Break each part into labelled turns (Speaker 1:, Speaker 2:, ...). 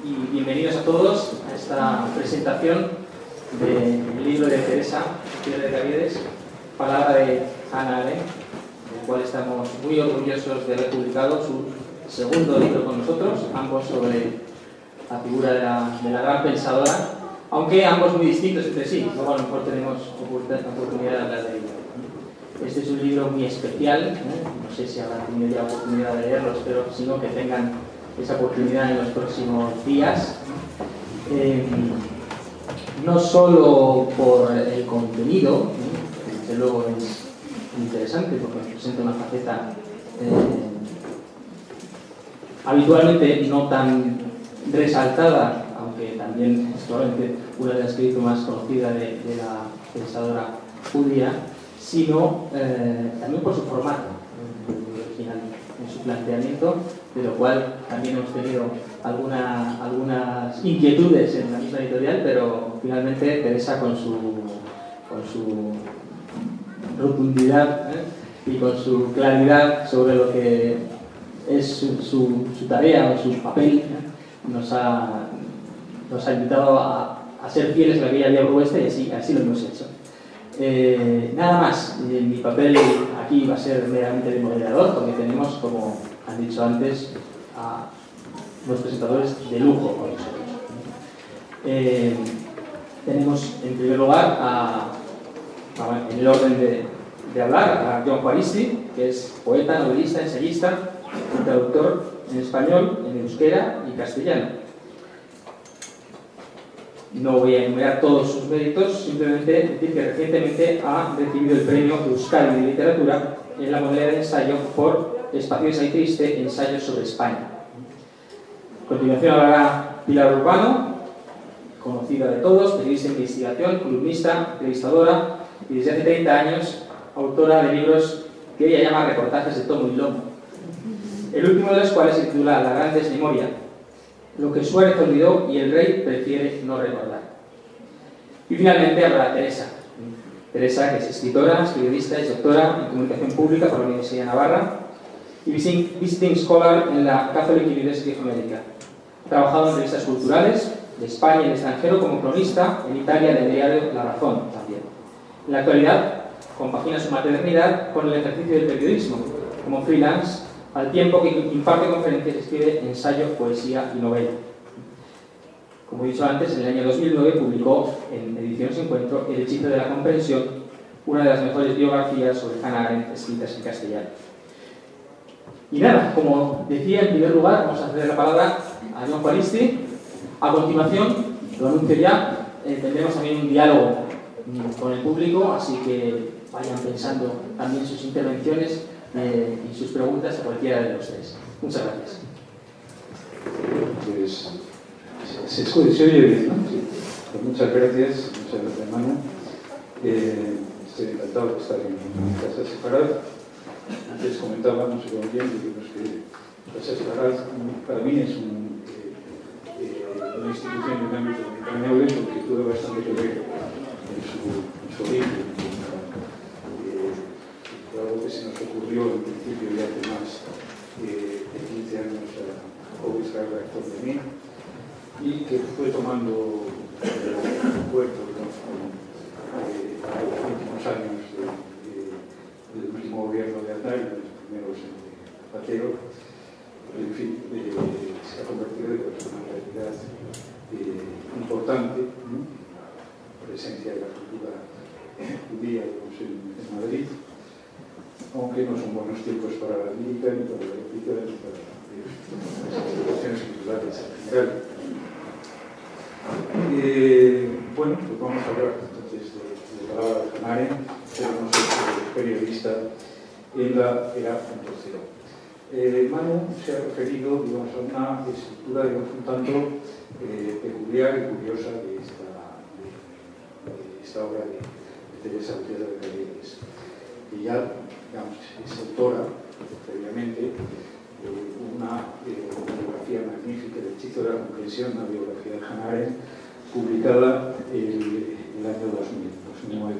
Speaker 1: y bienvenidos a todos a esta presentación del libro de Teresa de Caviedes, Palabra de Hannah Arendt, del cual estamos muy orgullosos de haber publicado su segundo libro con nosotros, ambos sobre la figura de la gran pensadora, aunque ambos muy distintos entre sí. Luego a lo mejor tenemos oportunidad de hablar de ello. Este es un libro muy especial, no sé si habrán tenido ya oportunidad de leerlo, espero sino que tengan esa oportunidad en los próximos días. No solo por el contenido, que desde luego es interesante porque nos presenta una faceta habitualmente no tan resaltada, aunque también es probablemente una de las escritos más conocidas de la pensadora judía, sino también por su formato original, en su planteamiento, de lo cual también hemos tenido algunas inquietudes en la misma editorial, pero finalmente Teresa con su rotundidad y con su claridad sobre lo que es su tarea o su papel, nos ha invitado a ser fieles a la que ella había propuesto, y así lo hemos hecho. Nada más, mi papel aquí va a ser meramente de moderador, porque tenemos, como han dicho antes, a los presentadores de lujo con nosotros. Tenemos en primer lugar, en el orden de hablar, a Jon Juaristi, que es poeta, novelista, ensayista y traductor en español, en euskera y castellano. No voy a enumerar todos sus méritos, simplemente decir que recientemente ha recibido el premio Euskadi de Literatura en la modalidad de ensayo por Espacios y Triste, ensayos sobre España. A continuación hablará Pilar Urbano, conocida de todos, periodista de investigación, columnista, entrevistadora y desde hace 30 años autora de libros que ella llama reportajes de tomo y lomo. El último de los cuales se titula La gran desmemoria, lo que Suárez olvidó y el rey prefiere no recordar. Y finalmente hablará Teresa. Teresa, que es escritora, es periodista, es doctora en comunicación pública por la Universidad de Navarra y visiting scholar en la Catholic University of America. Ha trabajado en revistas culturales de España y del extranjero como cronista en Italia del diario La Razón también. En la actualidad compagina su maternidad con el ejercicio del periodismo como freelance, al tiempo que imparte conferencias, escribe ensayo, poesía y novela. Como he dicho antes, en el año 2009 publicó en Ediciones Encuentro El hechizo de la comprensión, una de las mejores biografías sobre Hannah Arendt escritas en castellano. Y nada, como decía, en primer lugar vamos a ceder la palabra a Jon Juaristi. A continuación, lo anuncio ya, tendremos también un diálogo con el público, así que vayan pensando también sus intervenciones y sus preguntas a cualquiera de los tres. Muchas gracias.
Speaker 2: Pues se oye bien, ¿no? Sí. Pues muchas gracias, hermano. Estoy encantado de estar en Casa Sefarad. Antes comentábamos con bien que Casa Sefarad para mí es una institución de un ámbito entrañable porque tuvo bastante que ver en su origen. Algo que se nos ocurrió en principio ya hace más de 15 años a Israel Rector de mí y que fue tomando cuerpo en los últimos años del último gobierno de Aznar y los primeros de Zapatero. En fin, se ha convertido en una realidad importante, presencia de la cultura judía en Madrid, aunque no son buenos tiempos para la lírica, ni para la épica, ni para las instituciones culturales en general. Bueno, pues vamos a hablar entonces de la palabra de Hannah Arendt, pero no soy periodista en la era 1.0. Manu se ha referido, digamos, a una estructura, digamos, un tanto peculiar y curiosa de esta obra de Teresa de Caviedes, que ya, digamos, es autora, previamente, una biografía magnífica del hechizo de la comprensión, una biografía de Hannah Arendt, publicada el año 2009.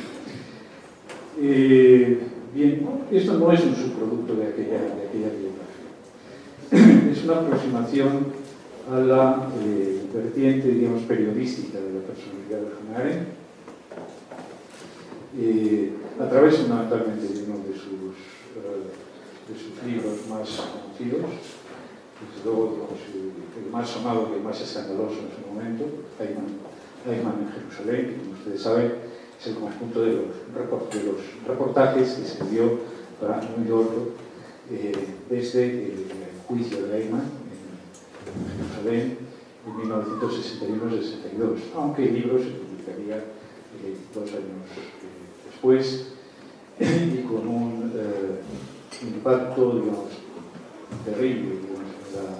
Speaker 2: Bien, esto no es un subproducto de aquella biografía. Es una aproximación a la vertiente, digamos, periodística de la personalidad de Hannah Arendt, a través fundamentalmente de uno de sus libros más conocidos, desde luego, digamos, el más sonado y el más escandaloso en su momento, Eichmann en Jerusalén, que, como ustedes saben, es el conjunto de los reportajes que se dio para New York desde el juicio de Eichmann en Jerusalén en 1961-62, aunque el libro se publicaría 2 años después y con un impacto, digamos, terrible, digamos,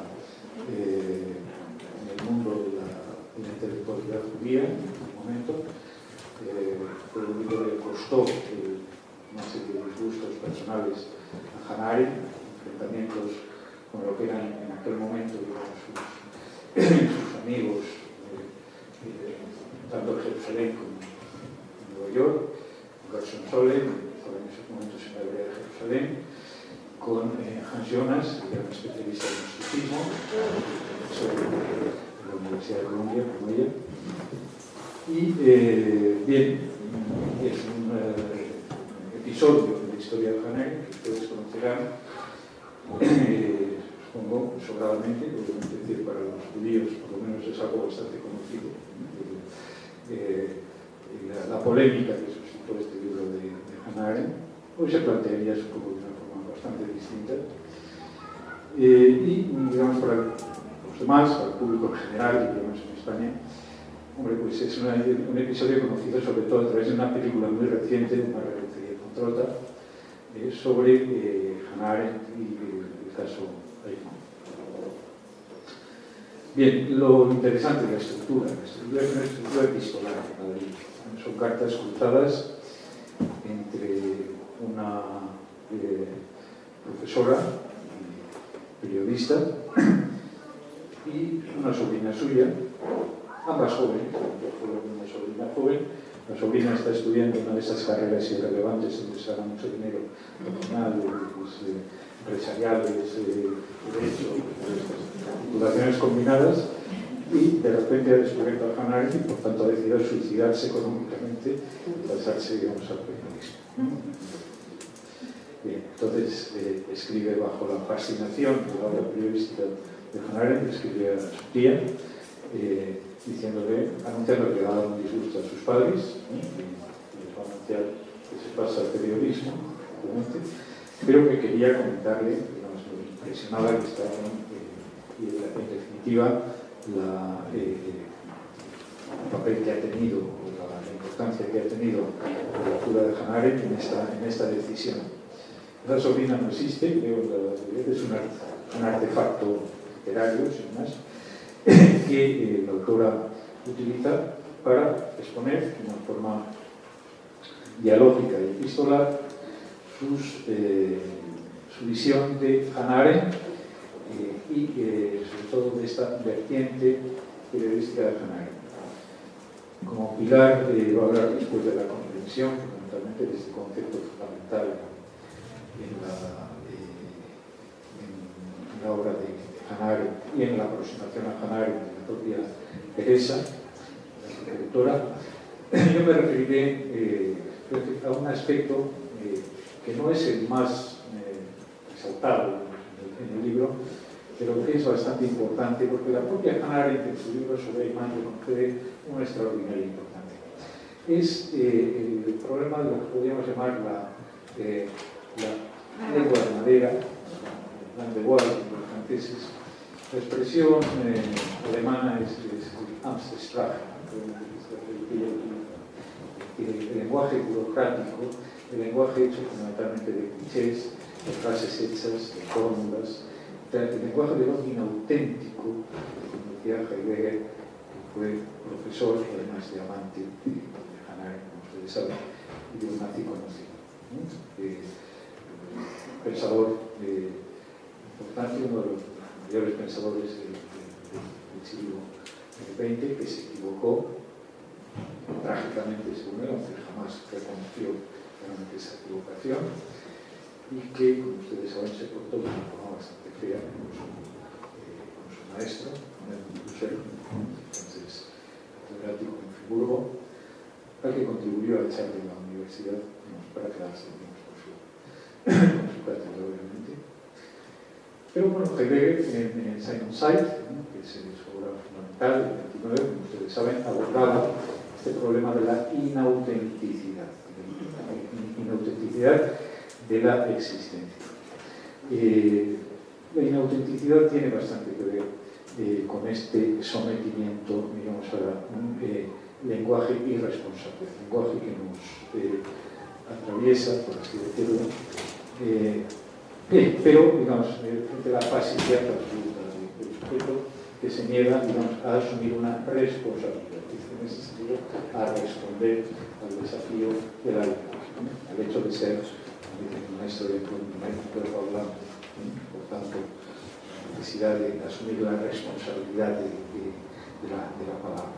Speaker 2: en el mundo de la intelectualidad judía en aquel momento. Fue un libro que costó una serie de disgustos personales a Hannah Arendt, enfrentamientos con lo que eran en aquel momento, digamos, sus amigos, tanto en Jerusalén como en Nueva York, Gershon Solem, en esos momentos en la área de Jerusalén, con Hans Jonas, que era un especialista en estoicismo, sobre la Universidad de Columbia, como ella. Y bien, es un episodio de la historia de Hannah Arendt que ustedes conocerán, supongo, sobradamente, obviamente, decir, para los judíos por lo menos es algo bastante conocido. La polémica que suscitó este libro de Hannah Arendt, hoy se plantearía, supongo, de una forma bastante distinta. Y, digamos, para los demás, para el público en general, digamos, en España, hombre, pues es un episodio conocido sobre todo a través de una película muy reciente, una referencia con Trota, sobre Hannah Arendt y el caso Eichmann. Bien, lo interesante de la estructura es una estructura epistolar. Son cartas cruzadas entre una profesora, periodista, y una sobrina suya, ambas jóvenes, una sobrina joven. La sobrina está estudiando una de esas carreras irrelevantes donde se gana mucho dinero, profesional, empresariales, derecho, titulaciones combinadas, y de repente ha descubierto a Hannah Arendt y por tanto ha decidido suicidarse económicamente y pasarse, digamos, al periodismo. Bien, entonces escribe bajo la fascinación de la obra periodística de Hannah Arendt, escribe a su tía, anunciando que le ha dado un disgusto a sus padres, y les va a anunciar que se pasa al periodismo, obviamente, pero que quería comentarle, digamos, lo impresionada que estaba y en definitiva el papel que ha tenido, la importancia que ha tenido la lectura de Hannah Arendt en esta decisión. Esa sobrina no existe, creo que es un artefacto literario, sin más, que la autora utiliza para exponer de una forma dialógica y epistolar su visión de Hannah Arendt y sobre todo de esta vertiente periodística de Hannah Arendt. Como pilar va a hablar después de la comprensión, fundamentalmente de este concepto fundamental en la obra de Hannah Arendt y en la aproximación a Hannah Arendt de la propia Teresa, la directora. Yo me referiré a un aspecto que no es el más resaltado en el libro, pero que es bastante importante porque la propia Hannah Arendt en su libro sobre Eichmann le concede una extraordinaria importancia. Es el problema de lo que podríamos llamar la lengua de madera, Language de los franceses. La expresión alemana es Amtssprache, el lenguaje burocrático, el lenguaje hecho fundamentalmente de clichés, de frases hechas, de fórmulas, el lenguaje del orden auténtico, como decía Heidegger, que fue profesor, además de amante de Hannah Arendt, como ustedes saben, y de un nazi conocido. Pensador importante, uno de los mayores pensadores del siglo XX, que se equivocó trágicamente, según él, aunque jamás reconoció realmente esa equivocación, y que, como ustedes saben, se portó de una forma bastante fea con su maestro en el Bruselas, entonces catedrático en Friburgo, al que contribuyó a echarle de la universidad para quedarse con su cátedra, obviamente. Pero bueno, Heidegger en Simon Said, que es su obra fundamental, el 29, como ustedes saben, abordaba este problema de la inautenticidad de la existencia. La inautenticidad tiene bastante que ver con este sometimiento, digamos, a un lenguaje irresponsable, lenguaje que nos atraviesa, por así decirlo, pero, digamos, frente a la pasividad absoluta del sujeto que se niega, digamos, a asumir una responsabilidad, en ese sentido, a responder al desafío de la vida, al hecho de ser, como dice el maestro de cuerpo hablante, por tanto, la necesidad de asumir la responsabilidad de la palabra.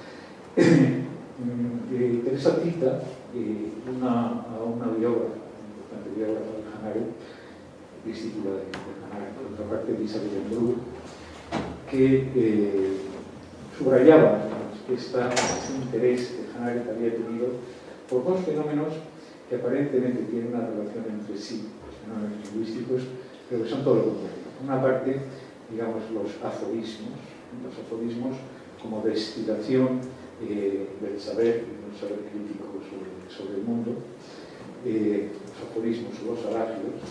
Speaker 2: Teresa cita a una biógrafa, una importante biógrafa de Hannah Arendt, discípula de Hannah Arendt, por otra parte, Elizabeth Andrew, que subrayaba este interés que Hannah Arendt había tenido por dos fenómenos que aparentemente tienen una relación entre sí, los fenómenos lingüísticos, pero que son todo lo contrario. Una parte, digamos, los aforismos como destilación del saber, un saber crítico sobre el mundo, los aforismos o los adagios.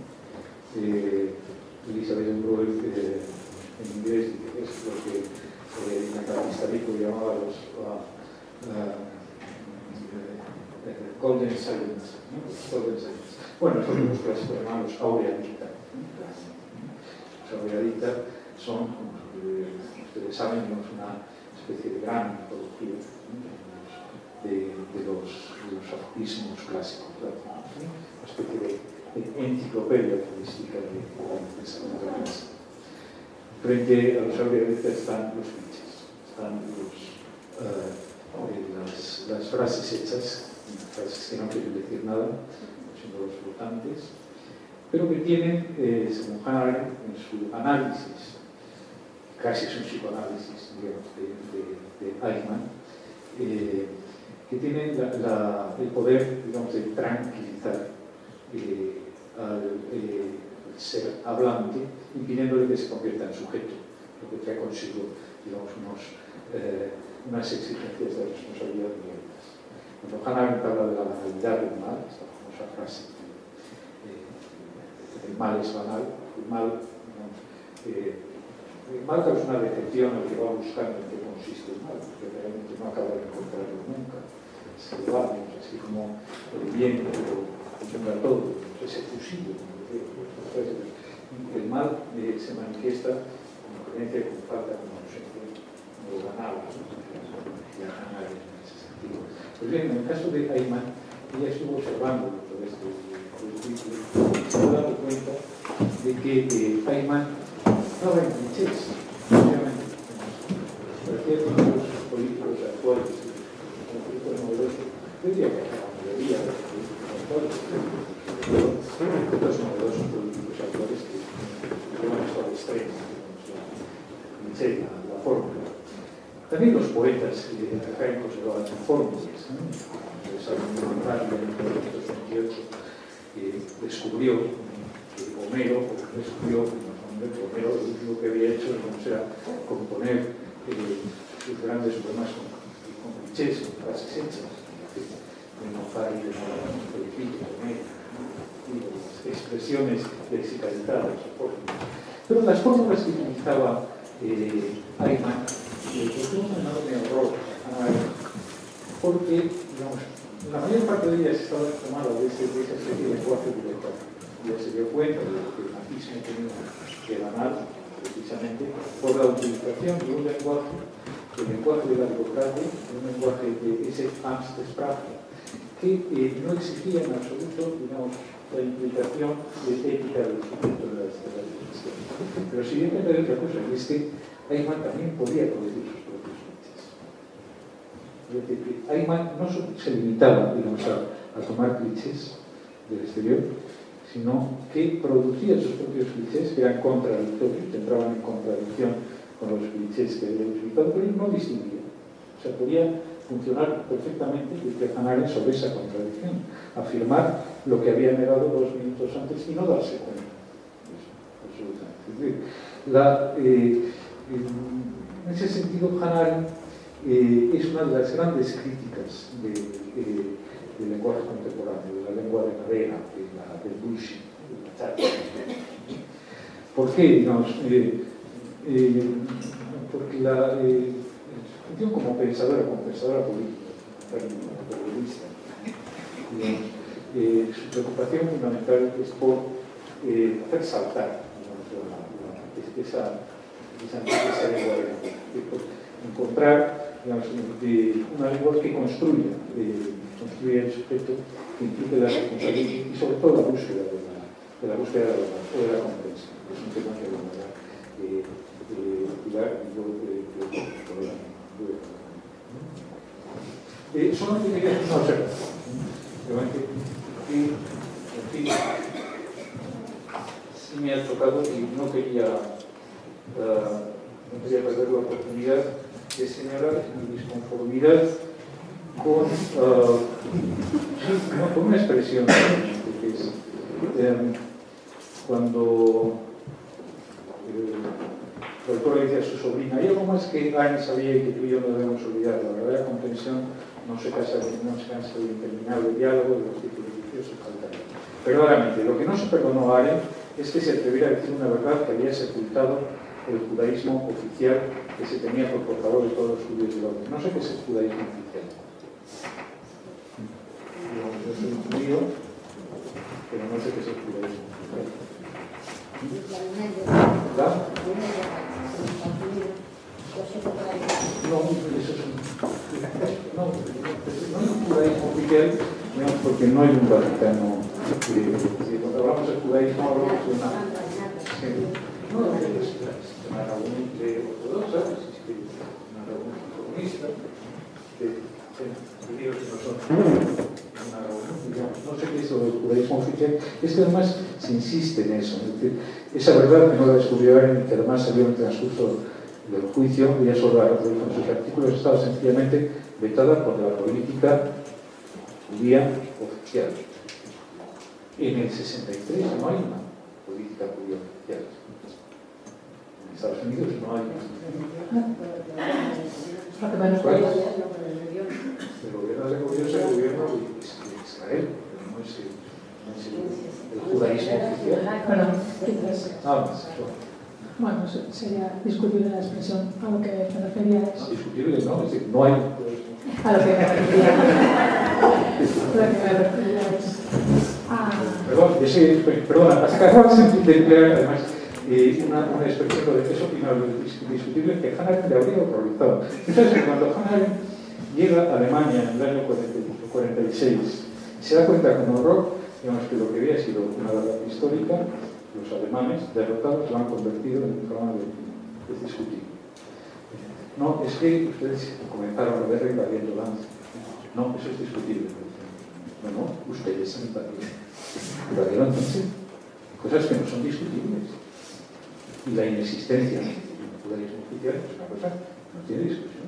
Speaker 2: Elizabeth Andrew en inglés es lo que el catalista rico llamaba los golden silence, ¿no? Golden silence. Bueno, eso que los clásicos llaman los aureadita. Los aureadita son, como ustedes saben, una especie de gran antología de los aforismos clásicos, una especie de enciclopedia turística del pensamiento clásico. Frente a los aureaditas están los clichés, están las frases hechas, frases que no quieren decir nada, sino los flotantes, pero que tienen, según Hannah Arendt, en su análisis, casi es un psicoanálisis, digamos, de Eichmann, que tienen el poder, digamos, de tranquilizar al ser hablante, impidiéndole que se convierta en sujeto, lo que trae consigo, digamos, unas exigencias de responsabilidad directas. Cuando Hannah Arendt habla de la banalidad del mal, esta famosa frase, el mal es banal, el mal causa una decepción al que va buscando en qué consiste el mal, porque realmente no acaba de encontrarlo nunca. Se lo va, así como el viento lo contempla todo, es efusivo. El mal se manifiesta como creencia, como falta, como ausencia, como banal, en ese sentido. Pues bien, en el caso de Eichmann, ella estuvo observando todo este título, se ha dado cuenta de que Eichmann estaba en clichés, obviamente, parecía que los políticos actuales, los políticos novedosos, yo diría que la mayoría de los políticos actuales, pero los novedosos políticos actuales que llevan esto al extremo, la fórmula. También los poetas arcaicos llevaban fórmulas. En 1928 descubrió que Homero, Homero lo único que había hecho era componer sus grandes poemas con clichés, con frases hechas, de mofar y de expresiones lexicalizadas, pero las fórmulas que utilizaba Eichmann fue un enorme horror porque, digamos, la mayor parte de ellas estaba tomada de esa especie de lenguaje directo. Ya se dio cuenta de lo que el nazismo tenía que ganar, precisamente, por la utilización de un lenguaje, el lenguaje de la burocracia, un lenguaje de ese Amtssprache, que no exigía en absoluto, digamos, la implicación de ética del sujeto de la discusión. Pero si bien hay otra cosa, es que Eichmann también podía producir sus propios clichés. Es decir, que Eichmann no se limitaba, digamos, a tomar clichés del exterior, sino que producía sus propios clichés que eran contradictorios, que entraban en contradicción con los clichés que había utilizado, pero no distinguía. O sea, podía funcionar perfectamente, dice Hannah Arendt, sobre esa contradicción, afirmar lo que había negado 2 minutos antes y no darse cuenta. Eso, absolutamente. En ese sentido, Hannah Arendt es una de las grandes críticas del lenguaje contemporáneo, de la lengua de cadena, del bullshit, de la charla. ¿Por qué? Digamos, porque la función como pensadora política, como periodista, su preocupación fundamental es por hacer saltar, digamos, esa lengua de cadena, por encontrar, digamos, una lengua que construya el sujeto, que implique la responsabilidad y sobre todo la búsqueda de la verdad o de la comprensión. Es un tema que de manera Pilar y yo solamente quería hacer una observación. En fin, sí me ha tocado y no quería perder la oportunidad de señalar mi disconformidad con una expresión que es cuando el autor le dice a su sobrina: hay algo más que Arendt sabía y que tú y yo no debemos olvidar, la verdadera comprensión no se cansa del interminable diálogo de los círculos viciosos faltantes. Verdaderamente, lo que no se perdonó a Arendt es que se atreviera a decir una verdad que había sepultado el judaísmo oficial que se tenía por portador de todos los judíos del orden. No sé qué es el judaísmo oficial. Yo soy judío, pero no sé qué es el judaísmo oficial. ¿Verdad? No, eso es no hay un judaísmo oficial, porque no hay un Vaticano. Cuando hablamos del judaísmo, hablamos de una reunión ortodoxa, existe una reunión comunista, judíos que no son una reunión, digamos, no sé qué es lo del judaísmo oficial. Es que además se insiste en eso, es decir, esa verdad que no la descubrió Arendt, que además salió en el transcurso del juicio, y eso lo dijo en sus artículos, estaba sencillamente vetada por la política judía oficial. En el 63 no hay una política judía oficial. En Estados Unidos no hay una. El gobierno de gobierno es el gobierno de Israel, pero no es el judaísmo oficial. Nada más.
Speaker 3: Bueno, sería discutible la expresión. A lo que me refería es...
Speaker 2: No, discutible no, es decir, no hay...
Speaker 3: A lo que me refería es... Perdona, acabas de emplear además una expresión de eso indiscutible que Hannah Arendt le habría horrorizado. Entonces, cuando Hannah Arendt llega a Alemania en el año 46 y se da cuenta con horror, digamos, que lo que había sido una verdad histórica, los alemanes derrotados lo han convertido en un programa de discutir. No, es que ustedes comenzaron la guerra invadiendo Danzig. No, eso es discutible. No, ustedes invadieron Danzig. Cosas que no son discutibles. Y la inexistencia del judaísmo oficial es una cosa que no tiene discusión.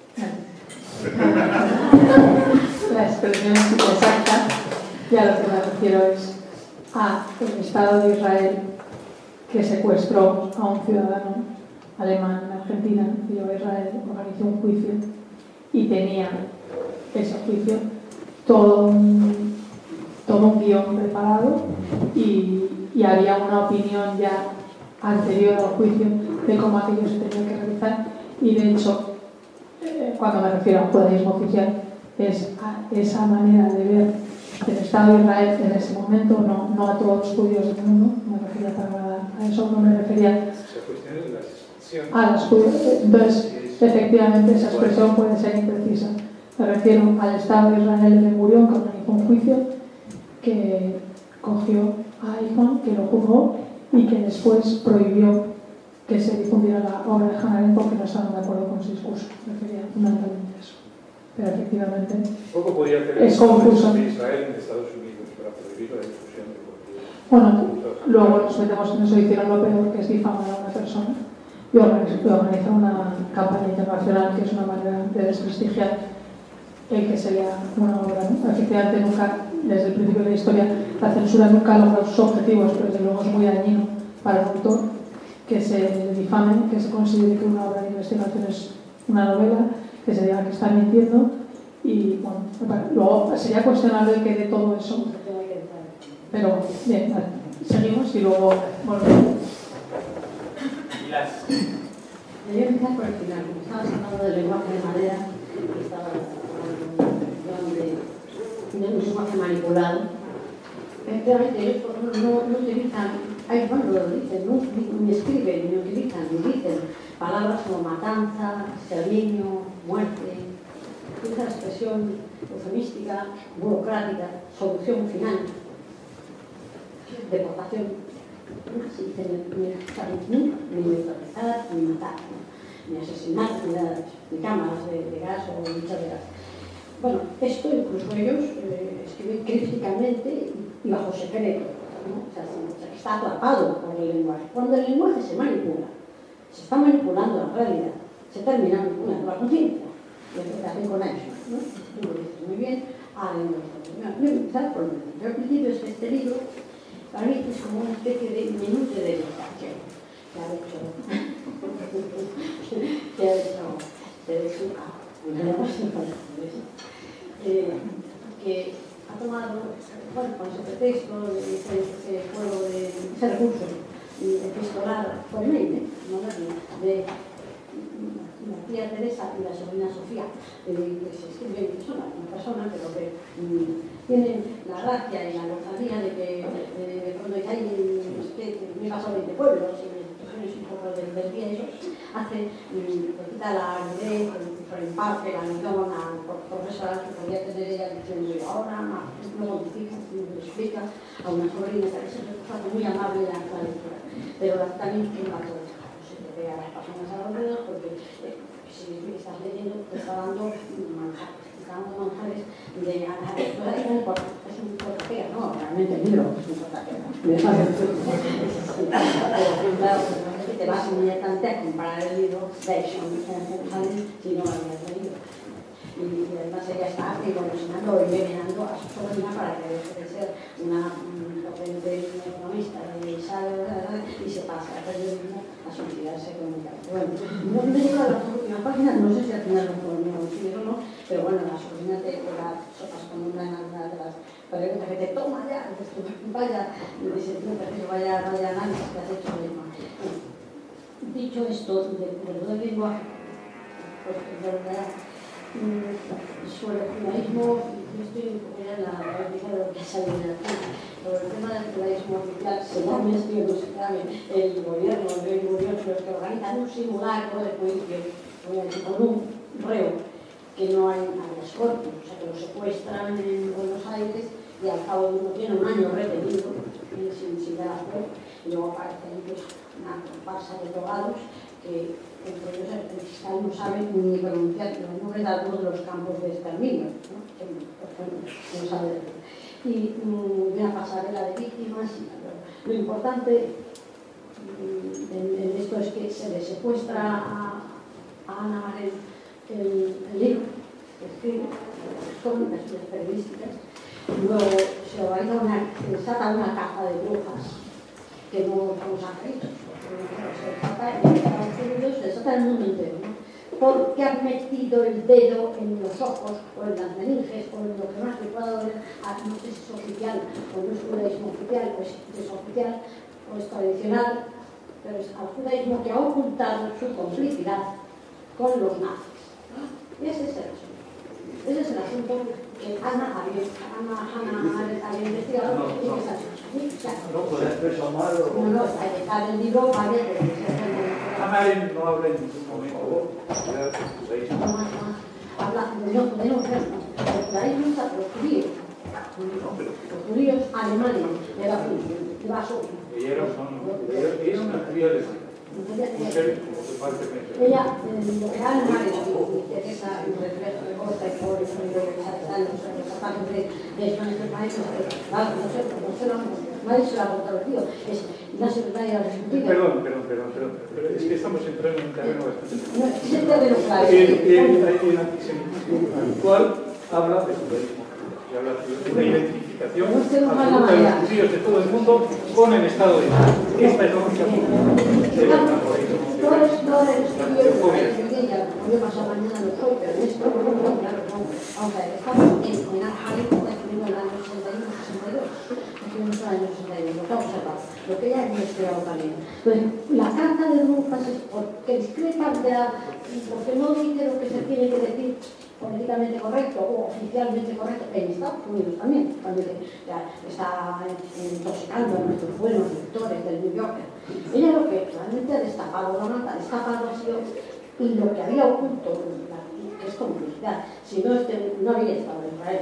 Speaker 3: La expresión es exacta, y a lo que me refiero es el Estado de Israel, que secuestró a un ciudadano alemán en Argentina, y a Israel organizó un juicio y tenía ese juicio todo un guión preparado y había una opinión ya anterior al juicio de cómo aquello se tenía que realizar, y de hecho, cuando me refiero al judaísmo oficial, es a esa manera de ver el Estado de Israel en ese momento, no a todos los judíos del mundo, me refería a eso, no me refería a los judíos. Entonces, efectivamente, esa expresión puede ser imprecisa. Me refiero al Estado de Israel de Ben-Gurión, que organizó un juicio, que cogió a Eichmann, que lo juzgó y que después prohibió que se difundiera la obra de Hannah Arendt porque no estaban de acuerdo con su discurso. Me refería fundamentalmente a eso. Pero efectivamente
Speaker 2: poco podía hacer
Speaker 3: es confuso.
Speaker 2: de Israel en Estados Unidos para prohibir la difusión de cualquier.
Speaker 3: Bueno, luego nos metemos en eso, hicieron lo peor, que es difamar a una persona y organizar una campaña internacional, que es una manera de desprestigiar el que sería una obra, ¿no? Efectivamente, nunca, desde el principio de la historia, la censura nunca logra sus objetivos, pero desde luego es muy dañino para el autor que se difame, que se considere que una obra de investigación es una novela, que se diga que está mintiendo. Y bueno, luego sería cuestionable que de todo eso. Pero bien, vale, seguimos y luego volvemos.
Speaker 4: Yo voy a empezar por el final. Como estabas hablando del lenguaje de madera, estaba hablando de un lenguaje manipulado. Efectivamente, ellos por ejemplo no utilizan, bueno, lo dicen, no ni escriben, ni utilizan, ni dicen palabras como matanza, exterminio, muerte. Utiliza la expresión eufemística, burocrática, solución final, deportación. Así dicen, ni neutralizar, ni matar, ni asesinar, ni cámaras de gas o luchas de gas. Bueno, esto incluso ellos escriben crípticamente y bajo secreto, ¿no? O sea, está atrapado por el lenguaje. Cuando el lenguaje se manipula, se está manipulando la realidad, se termina manipulando la conciencia. Lo que hacen con eso, ¿no? Tú lo dices muy bien, voy a empezar por el medio. Yo al principio es que este libro, para mí es como una especie de menú de dedicación que ha hecho que ha tomado, bueno, con ese pretexto, ese juego de ese recurso epistolar por mail, moderno, de la tía Teresa y la sobrina Sofía, que se escriben, que son una persona, pero que tienen la gracia y la lozanía de que cuando hay me pasó 20 pueblos y expresiones un poco del día, eso hace, quita la aridez, el empate, la amigona, profesora que podría tener ella diciendo ahora, no modifica, no explica a una sobrina, que es muy amable la lectura, pero también tiene la cosa. A las personas alrededor, porque si estás leyendo te está dando manjares de es un portaquera, no, realmente el libro es un portaquera. Claro, te vas inmediatamente a comparar el libro de Action si no lo habías leído. Y además ella está evolucionando y envenenando a su sobrina para que deje de ser una economista de ensayo y se pasa al periodismo a suicidarse económicamente. Bueno, no me llevo a las últimas páginas, no sé si al final lo podemos decir o no, pero bueno, la sobrina te la sopas con una de las preguntas que te toma ya, vaya, vaya análisis que has hecho de mismo. Dicho esto del lenguaje, pues de verdad, sobre el judaísmo, yo estoy en la práctica de lo que ha salido de aquí. Sobre el tema del judaísmo oficial, según me estoy buscando el gobierno, los que organizan un simulacro de juicio con un reo que no hay habeas corpus, o sea que lo secuestran en Buenos Aires y al cabo de uno tiene un año retenido sin dar a juez, y luego aparecen pues, una comparsa de drogados que entre ellos el fiscal no sabe ni pronunciar los nombres de algunos de los campos de exterminio, ¿no? Por ejemplo, no sabe decir. Y una pasarela de víctimas. Lo importante en esto es que se le secuestra a Ana Marel el libro que escribe, son las periodísticas, y luego se organiza desata una caza de brujas que no vamos a creer. Se desata en Estados Unidos, se desata en el mundo entero, ¿no? Porque han metido el dedo en los ojos o en las meninges o en lo que más te pueda doler, no sé si es oficial o no es judaísmo oficial, o es oficial o es tradicional, pero es al judaísmo que ha ocultado su complicidad con los nazis. Y ese es el asunto. Ese es el asunto que Ana había investigado y que se ha hecho.
Speaker 2: No puede expresar mal o...
Speaker 4: No, está en el libro varias veces.
Speaker 2: Ana no habla en ningún momento.
Speaker 4: Habla de no poder ofrecer. El judaísmo está por los judíos. Los judíos alemanes de la Vaso.
Speaker 2: Ellos son una judía alemana.
Speaker 4: Ella, lo que ha alemán que interesa el reflejo de Costa y por el están los zapatos de esto en este país, claro, no sé, nadie se lo ha controvertido, es la secretaria ejecutiva.
Speaker 2: Perdón, es que estamos entrando en un terreno bastante...
Speaker 4: No, es el terreno claro.
Speaker 2: El antisemitismo actual habla de judaísmo, y habla de una identificación absoluta de los judíos de todo el mundo con el Estado de Israel. Esta es la única
Speaker 4: Todos los estudios de la yo pasado mañana no soy, pero en esto, claro, vamos a ver, estamos en Al-Hali, escribiendo en el año 61-62, escribimos en el año 62, lo que ha observado, lo que ella ha investigado también. Entonces, la carta de Drufas es porque discrepa de la, porque no dice lo que se tiene que decir políticamente correcto o oficialmente correcto en Estados Unidos también, cuando ya está intoxicando a nuestros buenos lectores del New Yorker. Ella lo que realmente ha destapado la nota, ha sido y lo que había oculto, que es complicidad, si no, no había estado en Israel,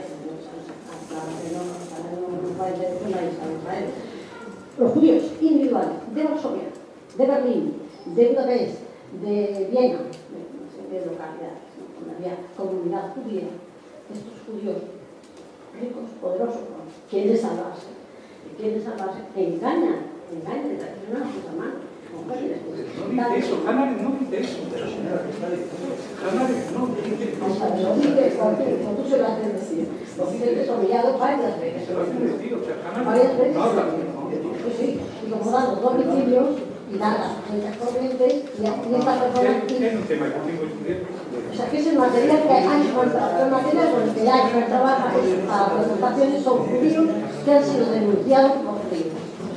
Speaker 4: no había estado en Israel. Los judíos individuales de Varsovia, de Berlín, de Budapest, de Viena, de localidades, donde había comunidad judía, estos judíos ricos, poderosos, quieren salvarse, engañan y traicionan a sus hermanos.
Speaker 2: No dice eso, Hannah no dice eso. Hannah no dice eso.
Speaker 4: Lo dice, tú se lo haces decir. Lo dice desomillado varias veces.
Speaker 2: Se lo hace decir, o sea, Hannah
Speaker 4: varias veces.
Speaker 2: no habla.
Speaker 4: Sí, y como dan los domicilios y dan las cuentas corrientes y esta persona...
Speaker 2: Es un tema que tengo estudiado.
Speaker 4: O sea, que es el material que hay el material con el que hay trabaja para presentaciones son judíos que han sido denunciados por judíos.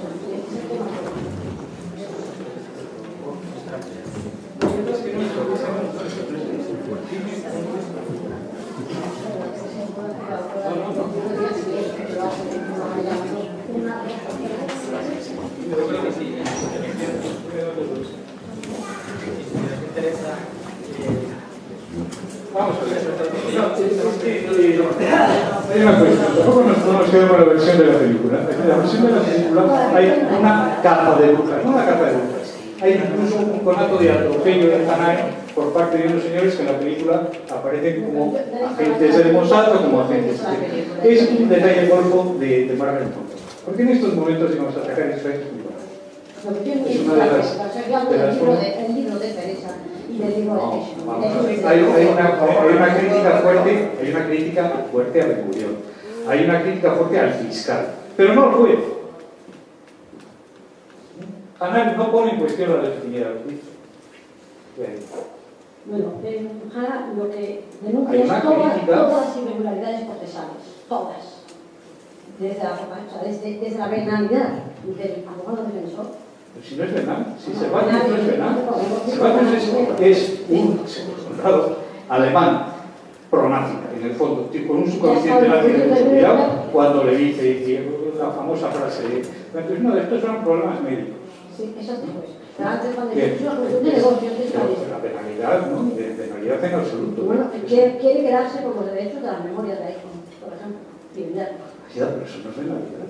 Speaker 2: Vamos a ver. Hay una cuestión. Tampoco nos quedamos con la versión de la película. En la versión de la película hay una capa de brujas, no una capa de brujas. Hay incluso un conato de atropello de Hannah por parte de unos señores que en la película aparecen como agentes del Mossad o como agentes. Es un detalle golfo de Margaret Fonda. Porque en estos momentos íbamos a atacar Israel. Es una de las formas.
Speaker 4: El libro de Teresa y del libro de Eshon.
Speaker 2: Hay una crítica fuerte a Ben Gurión. Hay una crítica fuerte al fiscal. Pero no al juez. Hannah no pone en cuestión la legitimidad del juicio.
Speaker 4: Bueno, Hannah lo que denuncia es todas las irregularidades procesales. Todas. Desde la penalidad del abogado defensor.
Speaker 2: Pero si no es penal, si Cervantes no es penal. Cervantes es un soldado alemán pro-nazi, en el fondo, con un subconsciente nazi de seguridad, cuando le dice la famosa frase de no, estos son problemas médicos.
Speaker 4: Sí, eso es después. Pero antes, cuando yo de negocios,
Speaker 2: la penalidad, ¿no? De penalidad en absoluto.
Speaker 4: Bueno, quiere quedarse con los derechos de las memorias de iPhone, por ejemplo.
Speaker 2: Ya, pero eso no es penalidad.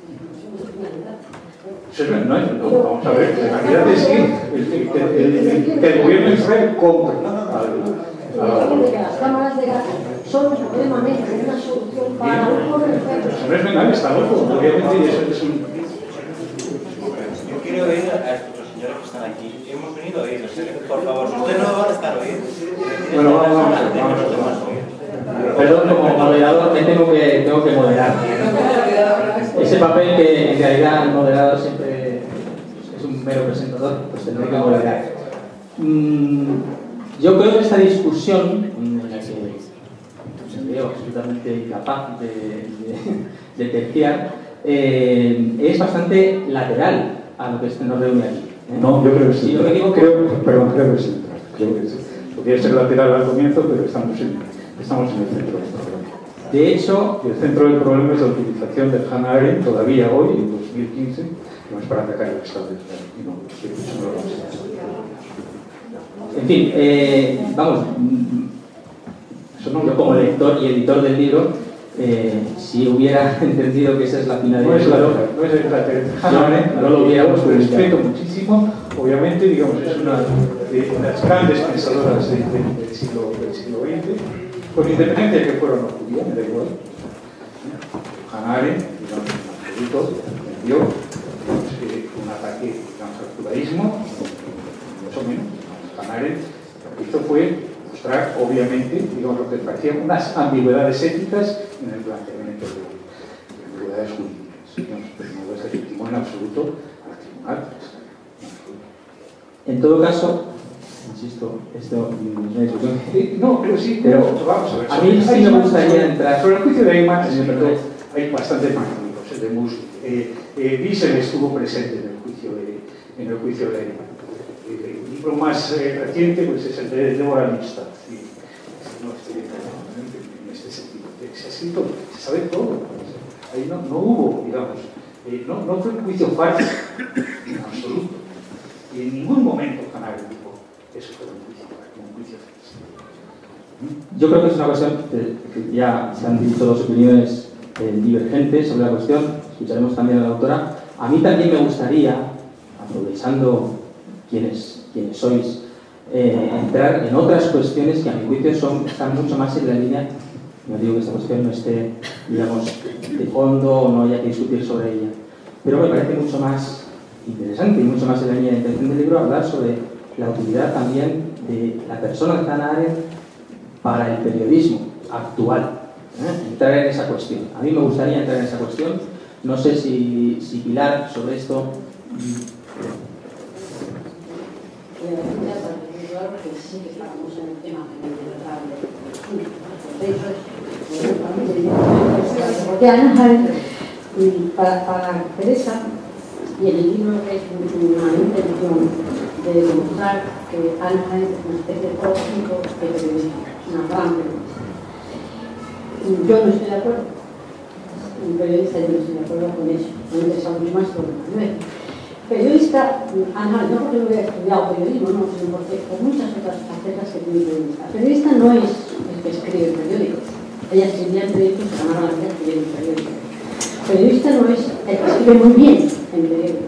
Speaker 2: No, vamos a ver, penalidad es que el gobierno de Israel compre
Speaker 4: que las cámaras de gas son supremamente una solución para un joven enfermo.
Speaker 2: Eso no es penal, está loco. Obviamente eso es un...
Speaker 5: Yo quiero oír a estos señores que están aquí. Hemos venido a oírlos. Por favor, ustedes no van a estar oídos.
Speaker 2: Bueno, vamos a ver.
Speaker 1: Perdón, como moderador me tengo que moderar. Ese papel que en realidad el moderador siempre es un mero presentador, pues tendré que moderar. Yo creo que esta discusión, en la que me veo absolutamente incapaz de terciar, es bastante lateral a lo que nos reúne aquí.
Speaker 2: No, yo creo que sí.
Speaker 1: Si no me equivoco,
Speaker 2: creo que sí. Podría ser lateral al comienzo, pero estamos en el centro del problema.
Speaker 1: de hecho,
Speaker 2: el centro del problema es la utilización de Hannah Arendt todavía hoy, en 2015, no es para atacar el Estado de Israel. No lo vamos a hacer.
Speaker 1: En fin, vamos, yo como lector y editor del libro, si hubiera entendido que esa es la finalidad
Speaker 2: no es
Speaker 1: del libro,
Speaker 2: Hannah Arendt,
Speaker 1: no lo hubiéramos
Speaker 2: respeto muchísimo. Obviamente, digamos, es una de las grandes pensadoras del siglo XX, con independencia de que fuera una judía, me da igual. Hannah Arendt, digamos, en absoluto, dio un ataque, digamos, al judaísmo, mucho menos. Hannah Arendt lo que hizo fue mostrar, obviamente, digamos, lo que parecían unas ambigüedades éticas en el planteamiento de ambigüedades jurídicas, digamos, pero no deslegitimó en absoluto al tribunal.
Speaker 1: En todo caso, insisto, esto no es una discusión.
Speaker 2: No, pero sí, pero vamos a ver.
Speaker 1: A mí sí me gustaría entrar.
Speaker 2: Sobre el juicio de Eichmann, hay bastantes magníficos. De Mus, Wiesel estuvo presente en el juicio de Eichmann. El libro más reciente pues, es el de Moralista. No estoy en este sentido. Se ha escrito, se sabe todo. Ahí no hubo, digamos, no fue un juicio falso en absoluto. Y en ningún momento Hannah Arendt dijo que eso fue un juicio falso.
Speaker 1: Yo creo que es una cuestión que ya se han dicho dos opiniones divergentes sobre la cuestión. Escucharemos también a la autora. A mí también me gustaría, aprovechando quienes sois, entrar en otras cuestiones que a mi juicio están mucho más en la línea. No digo que esta cuestión no esté, digamos, de fondo o no haya que discutir sobre ella, pero me parece mucho más interesante y mucho más en la línea de intención del libro hablar sobre la utilidad también de la persona de Hannah Arendt para el periodismo actual. Entrar en esa cuestión. A mí me gustaría entrar en esa cuestión. No sé si Pilar sobre esto.
Speaker 4: Porque sí que estamos en el tema porque Hannah Arendt, para Teresa, y en el libro es una intención de demostrar que Hannah Arendt es una especie de prototipo de periodista, una gran periodista. Yo no estoy de acuerdo. Un periodista, yo no estoy de acuerdo con eso. No me interesa mucho más por el periodista, no porque no hubiera estudiado periodismo, no, sino porque por muchas otras facetas que tiene periodista. Periodista no es el que escribe periódicos. Ella escribía en periódicos que ganaba la vida escribiendo periódicos. Periodista no es el que escribe muy bien en periódicos.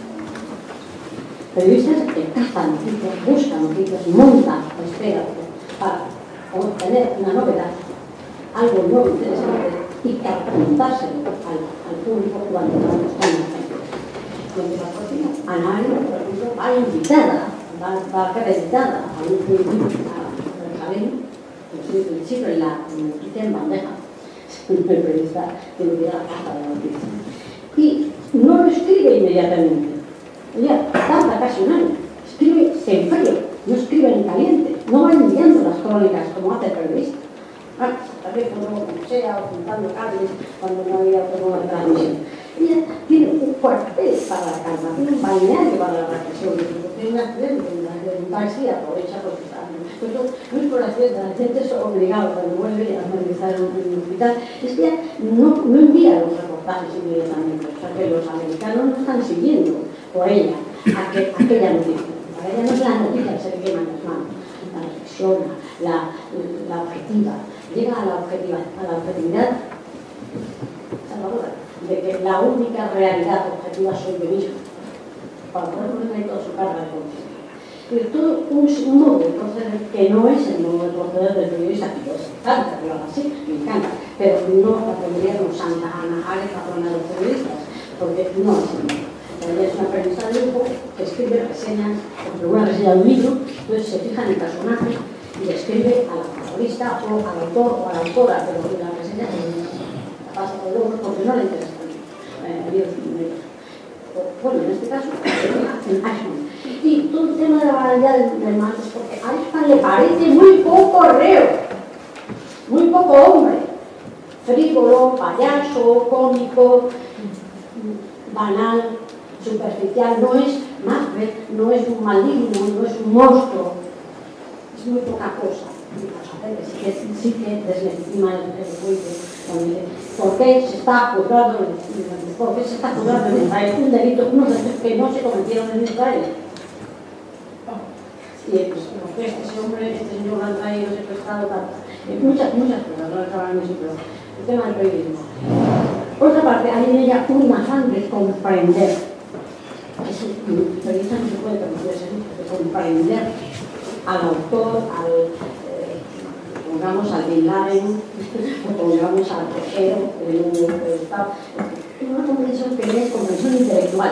Speaker 4: Periodista es el que caza noticias, busca noticias, monta, espera para obtener una novedad, algo nuevo, interesante, y contárselo al público cuando lo está en la gente. Donde la propia Hannah Arendt, por ejemplo, va invitada, va acreditada a un Jerusalén, el siglo en la noticia en bandeja. El periodista que lo quiera la caja de la noticia. Y no lo escribe inmediatamente. Ella tarda casi un año. Escribe en frío, no escribe en caliente. No va enviando las crónicas como hace el periodista. Teléfono, como sea, o juntando cables cuando no había otra transmisión. Ella tiene un cuartel para la calma, tiene un balneario para la reflexión, tiene un accidente, un taxi aprovecha porque está. Pero no es por accidente, la gente es obligada cuando vuelve a analizar en un hospital. Es que ella no envía los reportajes inmediatamente, o sea que los americanos no están siguiendo por ella aquella noticia. Para ella no es la noticia que se le quema en las manos, la reflexiona, la objetiva. Llega a la objetividad salvadora, de que la única realidad objetiva soy yo mismo, para poder poner toda su carga de conciencia. Es todo un modo de proceder que no es el modo de proceder del periodista, que yo encanta, que lo haga así, me encanta, pero no la pondría como Santa Hannah Arendt patrona de los periodistas, porque no es el modo. Ella es una periodista de grupo que escribe reseñas, una reseña de un libro, entonces se fija en el personaje y le escribe a la protagonista o al autor o a la autora, pero la reseña la pasa por el hombro porque no le interesa el libro. Bueno, en este caso, en Eichmann. Y todo el tema de la validad del martes, porque a Eichmann le parece muy poco reo, muy poco hombre, frívolo, payaso, cómico, banal, superficial, no es Macbeth, no es un maligno, no es un monstruo, es muy poca cosa. Sí que deslegitima el juicio cuando dice ¿por qué se está juzgando en Israel un delito, unos delitos que no se cometieron en Israel? Y pues, este hombre, este señor lo han traído secuestrado, muchas cosas, no les hablan de eso, pero el tema del periodismo. Por otra parte, hay en ella un afán de comprender. El periodista no se puede permitir ese lujo de comprender al autor, pongamos al Bin Laden, o pongamos al cojero, el número de Estado. No una comprensión que es comprensión intelectual,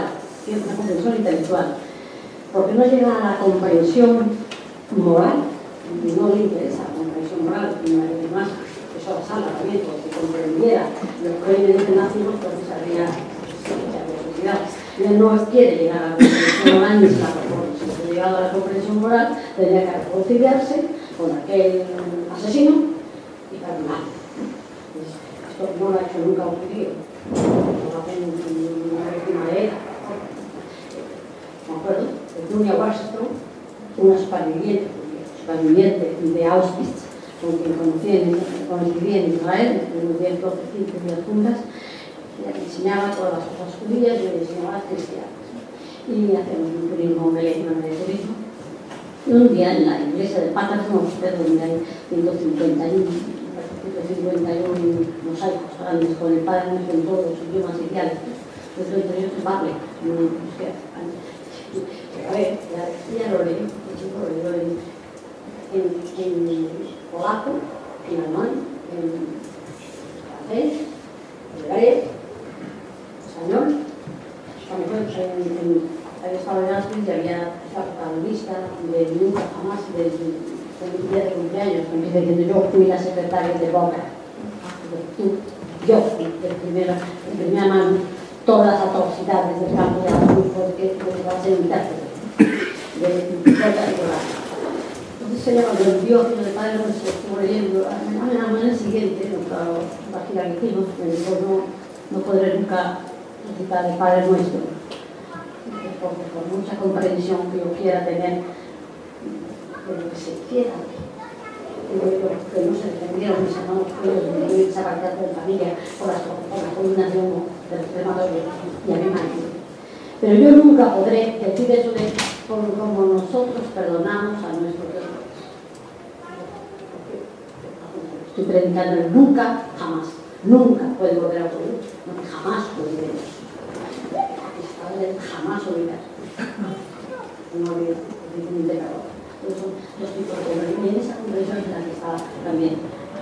Speaker 4: porque no llega a la comprensión moral, no le interesa la comprensión moral, ni más eso la sala también, porque si comprendiera los proyectos internacionales, pues habría necesidad. Él no quiere llegar a la comprensión moral ni se la propone. Si hubiera llegado a la comprensión moral, tendría que reconciliarse con aquel asesino y terminar. Esto no lo ha hecho nunca un judío, no lo hace una víctima de ETA. Me acuerdo de Dunia Wallström, una superviviente de Auschwitz, con quien coincidí en Israel, estuvimos 10, 12, 15 días juntas. Ella me enseñaba todas las cosas judías y me enseñaba las cristianas. Y hacemos un turismo, una de turismo. Y un día en la iglesia de Paterno, donde hay 151 mosaicos grandes con el Padre Nuestro en todos los idiomas oficiales. Nuestro interior es Bable. A ver, ya lo leí, en polaco, en alemán, en francés, en griego, español. Cuando había estado en Auschwitz y había sacado lista de nunca jamás del día de cumpleaños, que empieza diciendo yo fui la secretaria de Boca. Yo fui en primera mano todas las atrocidades del campo de Auschwitz porque va a ser un intérprete de Boca y Boca. Entonces ella cuando envió que el Padre Nuestro estuvo leyendo, a la mañana siguiente, la gira que hicimos, me dijo no podré nunca recitar el Padre Nuestro, porque por mucha comprensión que yo quiera tener de lo que se quiera, que no se defendieron mis hermanos judíos de esa parte de la familia por la combinación de los crematorios y a mi marido. Pero yo nunca podré decir eso de como nosotros perdonamos a nuestros errores. Estoy predicando el nunca, jamás. Nunca puede volver a ocurrir, porque jamás olvidemos. Jamás olvidar. No olvidar, es un pecador. Son los tipos de comprensión. Y en esa comprensión es la que está también.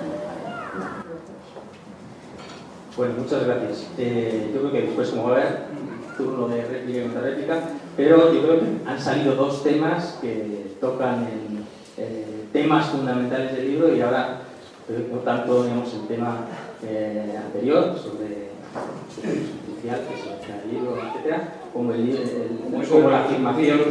Speaker 1: Bueno, muchas gracias. Yo creo que después, como va a haber turno de réplica y contrarréplica, pero yo creo que han salido dos temas que tocan en temas fundamentales del libro y ahora, no tanto, digamos, el tema anterior sobre social, que es el libro, etcétera, como como la afirmación.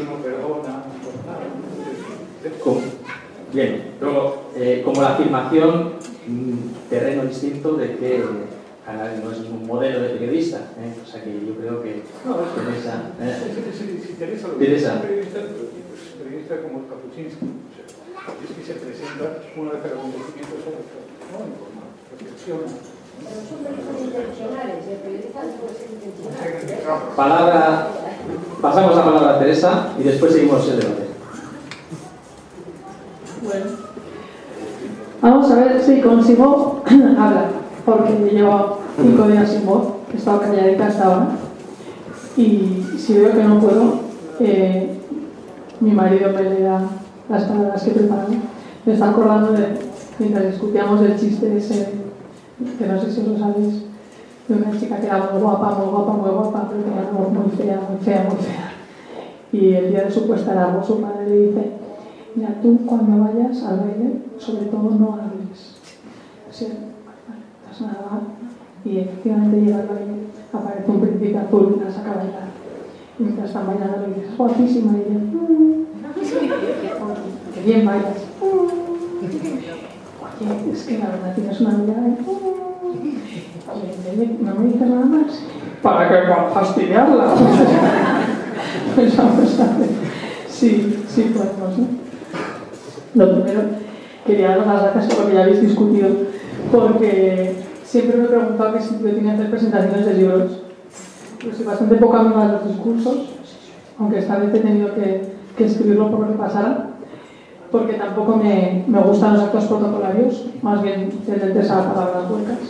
Speaker 1: Bien, luego, como la afirmación, terreno distinto de que no es un modelo de periodista, o sea que yo creo que
Speaker 2: interesa periodista como Kapuczynski, es que se presenta una vez al acontecimiento sobre no informa, reflexiona.
Speaker 4: Pero son personas intencionales, el periodista puede ser intencional.
Speaker 1: Pasamos la palabra a Teresa y después seguimos el debate.
Speaker 3: Bueno, vamos a ver si consigo hablar, porque llevo 5 días sin voz, he estado calladita hasta ahora, y si veo que no puedo, mi marido me lea las palabras que preparo. Me está acordando de, mientras discutíamos el chiste ese, que no sé si os lo sabéis, de una chica que era muy guapa, pero tenía una voz muy fea. Y el día de su puesta de agua, su padre le dice: mira, tú cuando vayas al baile, sobre todo no hables. Así, estás nada. Y efectivamente llega al baile, aparece un príncipe azul y la saca a bailar. Y mientras están bailando le dices: guapísima, y ella, que bien bailas. Oye, es que la verdad tienes una mirada y no me dices nada más. ¿Para qué fastidiarla? Pues vamos a ver. Sí, podemos, ¿no? Lo primero, quería dar las gracias porque ya habéis discutido, porque siempre me he preguntado que si yo tenía que hacer presentaciones de libros. Yo soy bastante poca amiga de los discursos, aunque esta vez he tenido que escribirlo por lo que pasara, porque tampoco me gustan los actos protocolarios, más bien tendentes a palabras huecas.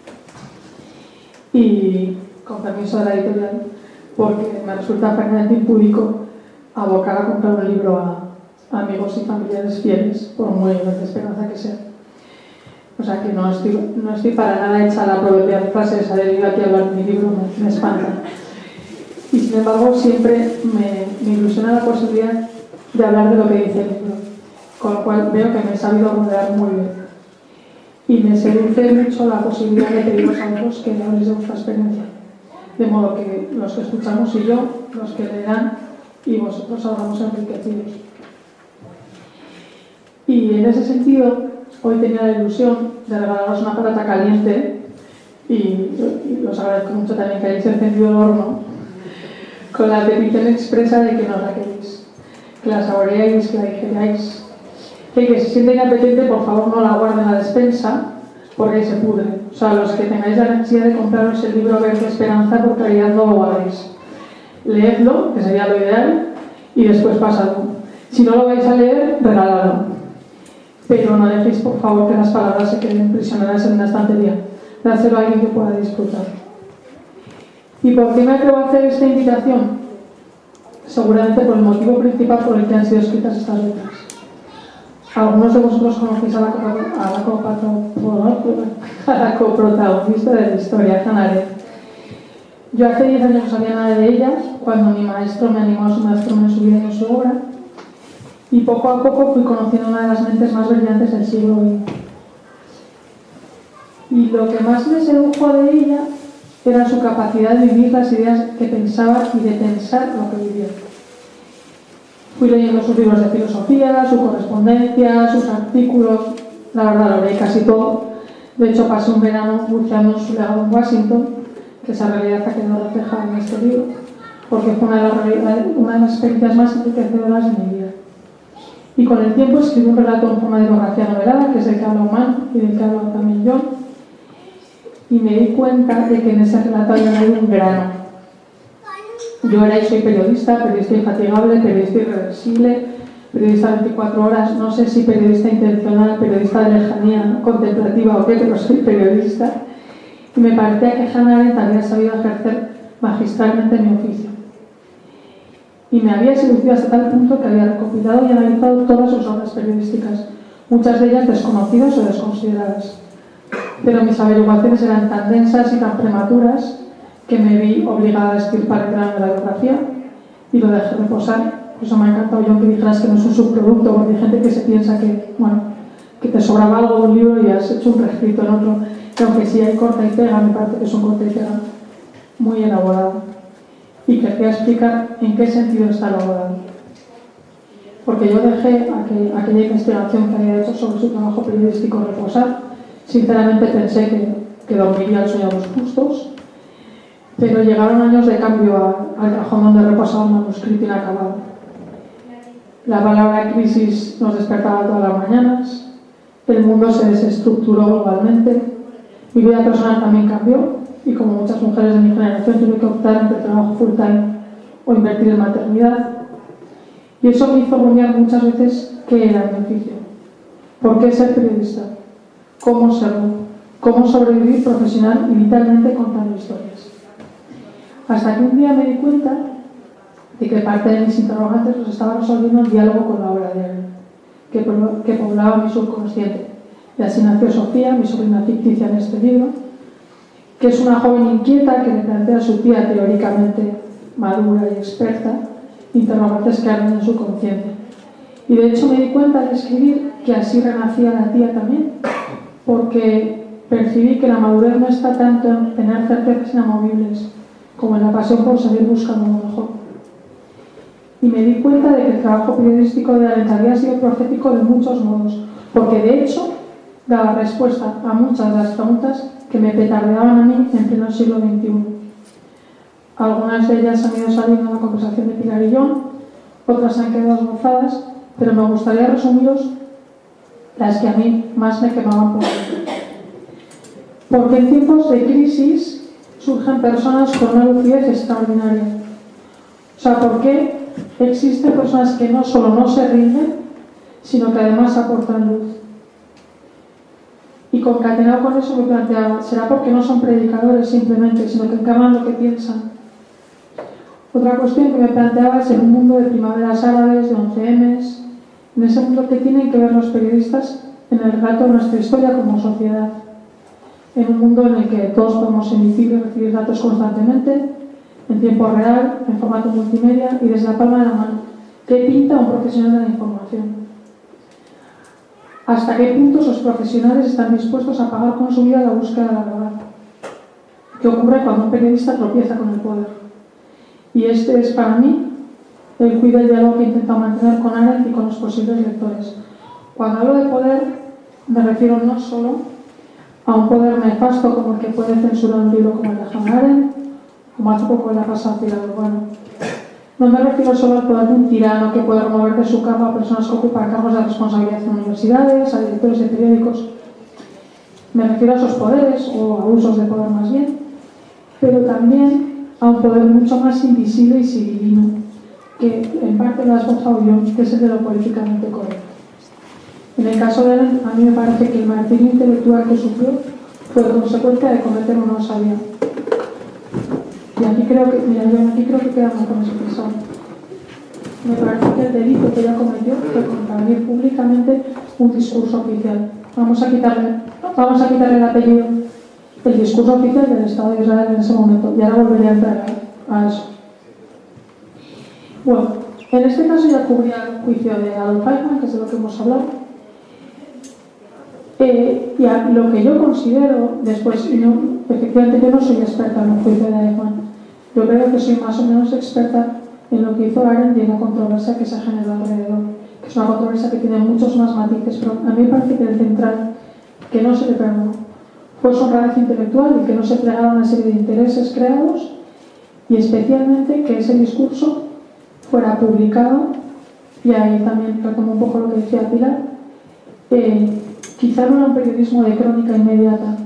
Speaker 3: Y con permiso de la editorial, porque me resulta francamente impúdico abocar a comprar un libro a amigos y familiares fieles, por muy de esperanza que sea. O sea que no estoy para nada hecha a la proverbial frase esa de ir aquí a hablar de mi libro, me espanta. Y sin embargo siempre me ilusiona la posibilidad de hablar de lo que dice el libro, con lo cual veo que me he sabido rodear muy bien. Y me seduce mucho la posibilidad de pediros a otros que habléis de vuestra experiencia. De modo que los que escuchamos y yo, los que leerán y vosotros salgamos enriquecidos. Y en ese sentido, hoy tenía la ilusión de regalaros una patata caliente y os agradezco mucho también que hayáis encendido el horno con la petición expresa de que nos la queréis, que la saboreáis, que la digeráis, que si siente inapetente, por favor no la guarden en la despensa porque se pudre. O sea, los que tengáis la necesidad de compraros el libro Verde Esperanza, por caridad no lo guardéis. Leedlo, que sería lo ideal, y después pasadlo. Si no lo vais a leer, regaladlo. Pero no dejéis, por favor, que las palabras se queden prisioneras en una estantería. Dárselo a alguien que pueda disfrutar. ¿Y por qué me atrevo a hacer esta invitación? Seguramente por el motivo principal por el que han sido escritas estas letras. Algunos de vosotros conocéis a la coprotagonista de la historia, Hannah Arendt. Yo hace 10 años no sabía nada de ella, cuando mi maestro me animó a sumergirme en su vida y en su obra, y poco a poco fui conociendo una de las mentes más brillantes del siglo XX. Y lo que más me sedujo de ella era su capacidad de vivir las ideas que pensaba y de pensar lo que vivía. Fui leyendo sus libros de filosofía, su correspondencia, sus artículos, la verdad lo leí casi todo. De hecho pasé un verano buceando en su legado en Washington, que esa realidad ha quedado reflejada en este libro, porque fue una de las experiencias más enriquecedoras de mi vida. Y con el tiempo escribí un relato en forma de biografía novelada, que es el que habla Humán y del que habla también yo, y me di cuenta de que en ese relato había un grano. Yo era y soy periodista infatigable, periodista irreversible, periodista 24 horas, no sé si periodista intencional, periodista de lejanía, contemplativa o qué, pero soy periodista. Y me parecía que Hannah Arendt había sabido ejercer magistralmente mi oficio. Y me había seducido hasta tal punto que había recopilado y analizado todas sus obras periodísticas, muchas de ellas desconocidas o desconsideradas. Pero mis averiguaciones eran tan densas y tan prematuras que me vi obligada a extirpar el grano de la biografía y lo dejé reposar. Por eso me ha encantado, John, que dijeras que no es un subproducto, porque hay gente que se piensa que, bueno, que te sobraba algo de un libro y has hecho un reescrito en otro, que aunque sí hay corta y pega, me parece que es un corta y pega muy elaborado. Y quería explicar en qué sentido está elaborado. Porque yo dejé aquella investigación que había hecho sobre su trabajo periodístico reposar. Sinceramente pensé que dormiría el sueño a los justos, pero llegaron años de cambio al cajón donde reposaba un manuscrito inacabado. La palabra crisis nos despertaba todas las mañanas, el mundo se desestructuró globalmente, mi vida personal también cambió y como muchas mujeres de mi generación tuve que optar entre trabajo full time o invertir en maternidad, y eso me hizo rumiar muchas veces qué era mi oficio, por qué ser periodista, cómo serlo, cómo sobrevivir profesional y vitalmente contando historias. Hasta que un día me di cuenta de que parte de mis interrogantes los estaba resolviendo en diálogo con la obra de Arendt, que poblaba mi subconsciente. Y así nació Sofía, mi sobrina ficticia en este libro, que es una joven inquieta que le plantea a su tía teóricamente madura y experta interrogantes que arden en su conciencia. Y de hecho me di cuenta al escribir que así renacía la tía también, porque percibí que la madurez no está tanto en tener certezas inamovibles como en la pasión por seguir buscando lo mejor. Y me di cuenta de que el trabajo periodístico de Arendt había sido profético de muchos modos, porque de hecho daba respuesta a muchas de las preguntas que me petardeaban a mí en pleno siglo XXI. Algunas de ellas han ido saliendo en la conversación de Pilar y John, otras han quedado esbozadas, pero me gustaría resumiros las que a mí más me quemaban por dentro. Porque en tiempos de crisis surgen personas con una lucidez extraordinaria. O sea, ¿por qué existen personas que no solo no se rinden, sino que además aportan luz? Y concatenado con eso me planteaba, ¿será porque no son predicadores simplemente, sino que encarnan lo que piensan? Otra cuestión que me planteaba es en un mundo de primaveras árabes, de 11Ms, en ese mundo que tienen que ver los periodistas en el relato de nuestra historia como sociedad, en un mundo en el que todos podemos emitir y recibir datos constantemente, en tiempo real, en formato multimedia y desde la palma de la mano. ¿Qué pinta un profesional de la información? ¿Hasta qué punto esos profesionales están dispuestos a pagar con su vida la búsqueda de la verdad? ¿Qué ocurre cuando un periodista tropieza con el poder? Y este es para mí el quid del diálogo que he intentado mantener con Arendt y con los posibles lectores. Cuando hablo de poder, me refiero no solo a un poder nefasto como el que puede censurar un libro como el de Hannah Arendt, como hace poco le ha pasado a Pilar Urbano. No me refiero solo al poder de un tirano que puede remover de su cama a personas que ocupan cargos de responsabilidad en universidades, a directores de periódicos. Me refiero a esos poderes, o abusos de poder más bien, pero también a un poder mucho más invisible y sibilino, que en parte lo ha esbozado yo, que es el de lo políticamente correcto. En el caso de Arendt, a mí me parece que el martirio intelectual que sufrió fue consecuencia de cometer una osadía. Y aquí creo que, mira, yo aquí creo que queda muy con expresado. Me parece que el delito que ella cometió fue contravenir públicamente un discurso oficial. Vamos a quitarle el apellido, el discurso oficial del Estado de Israel en ese momento. Y ahora volvería a entrar a eso. Bueno, en este caso ya cubría el juicio de Adolf Eichmann, que es de lo que hemos hablado. Y lo que yo considero, después, efectivamente yo no soy experta en el juicio de Eichmann. Yo creo que soy más o menos experta en lo que hizo Arendt y en la controversia que se ha generado alrededor, que es una controversia que tiene muchos más matices, pero a mí me parece que el central, que no se le perdonó, fue su honradez intelectual y que no se plegara a una serie de intereses creados, y especialmente que ese discurso fuera publicado, y ahí también retomo un poco lo que decía Pilar, quizá no era un periodismo de crónica inmediata,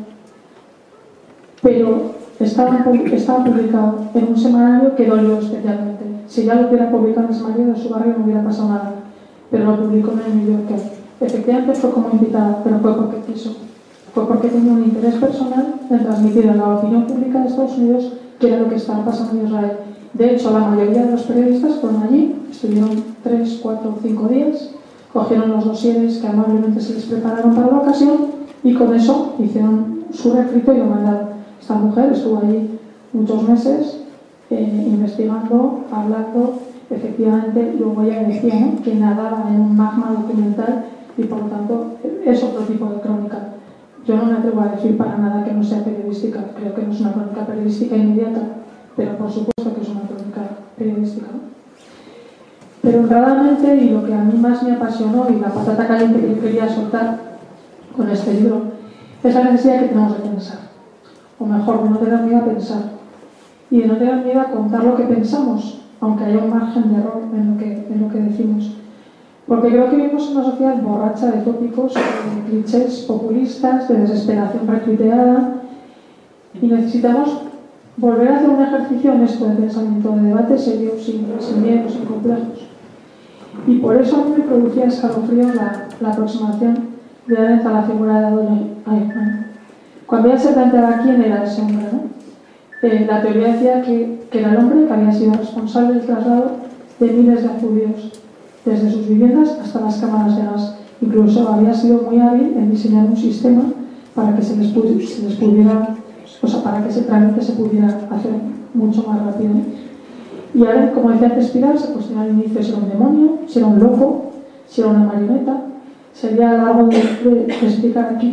Speaker 3: pero estaba publicado en un semanario que dolió especialmente. Si ya lo hubiera publicado en el semanario de su barrio no hubiera pasado nada, pero lo publicó en el New Yorker. Efectivamente fue como invitada, pero fue porque quiso. Fue porque tenía un interés personal en transmitir a la opinión pública de Estados Unidos qué era lo que estaba pasando en Israel. De hecho, la mayoría de los periodistas fueron allí, estuvieron 3, 4 o 5 días, cogieron los dosieres que amablemente se les prepararon para la ocasión y con eso hicieron su refrito y lo mandaron. Esta mujer estuvo allí muchos meses investigando, hablando, efectivamente, luego ella decía, ¿no?, que nadaba en un magma documental y por lo tanto es otro tipo de crónica. Yo no me atrevo a decir para nada que no sea periodística, creo que no es una crónica periodística inmediata, pero por supuesto que es una crónica periodística, ¿no? Pero honradamente, y lo que a mí más me apasionó y la patata caliente que yo quería soltar con este libro, es la necesidad que tenemos de pensar, o mejor, de no tener miedo a pensar y de no tener miedo a contar lo que pensamos, aunque haya un margen de error en lo que decimos. Porque creo que vivimos en una sociedad borracha de tópicos, de clichés populistas, de desesperación retuiteada, y necesitamos volver a hacer un ejercicio honesto de pensamiento, de debate serio, sin miedos, sin complejos. Y por eso a mí me producía escalofríos la aproximación de Arendt a la figura de Adolf Eichmann. Cuando ella se planteaba quién era ese hombre, ¿no? La teoría decía que era el hombre que había sido responsable del traslado de miles de judíos, desde sus viviendas hasta las cámaras de gas. Incluso había sido muy hábil en diseñar un sistema para que se les pudiera, o sea, para que ese trámite se pudiera hacer mucho más rápido. Y ahora, como decía antes Pilar, se cuestiona al inicio si era un demonio, si era un loco, si era una marioneta. Sería largo de explicar aquí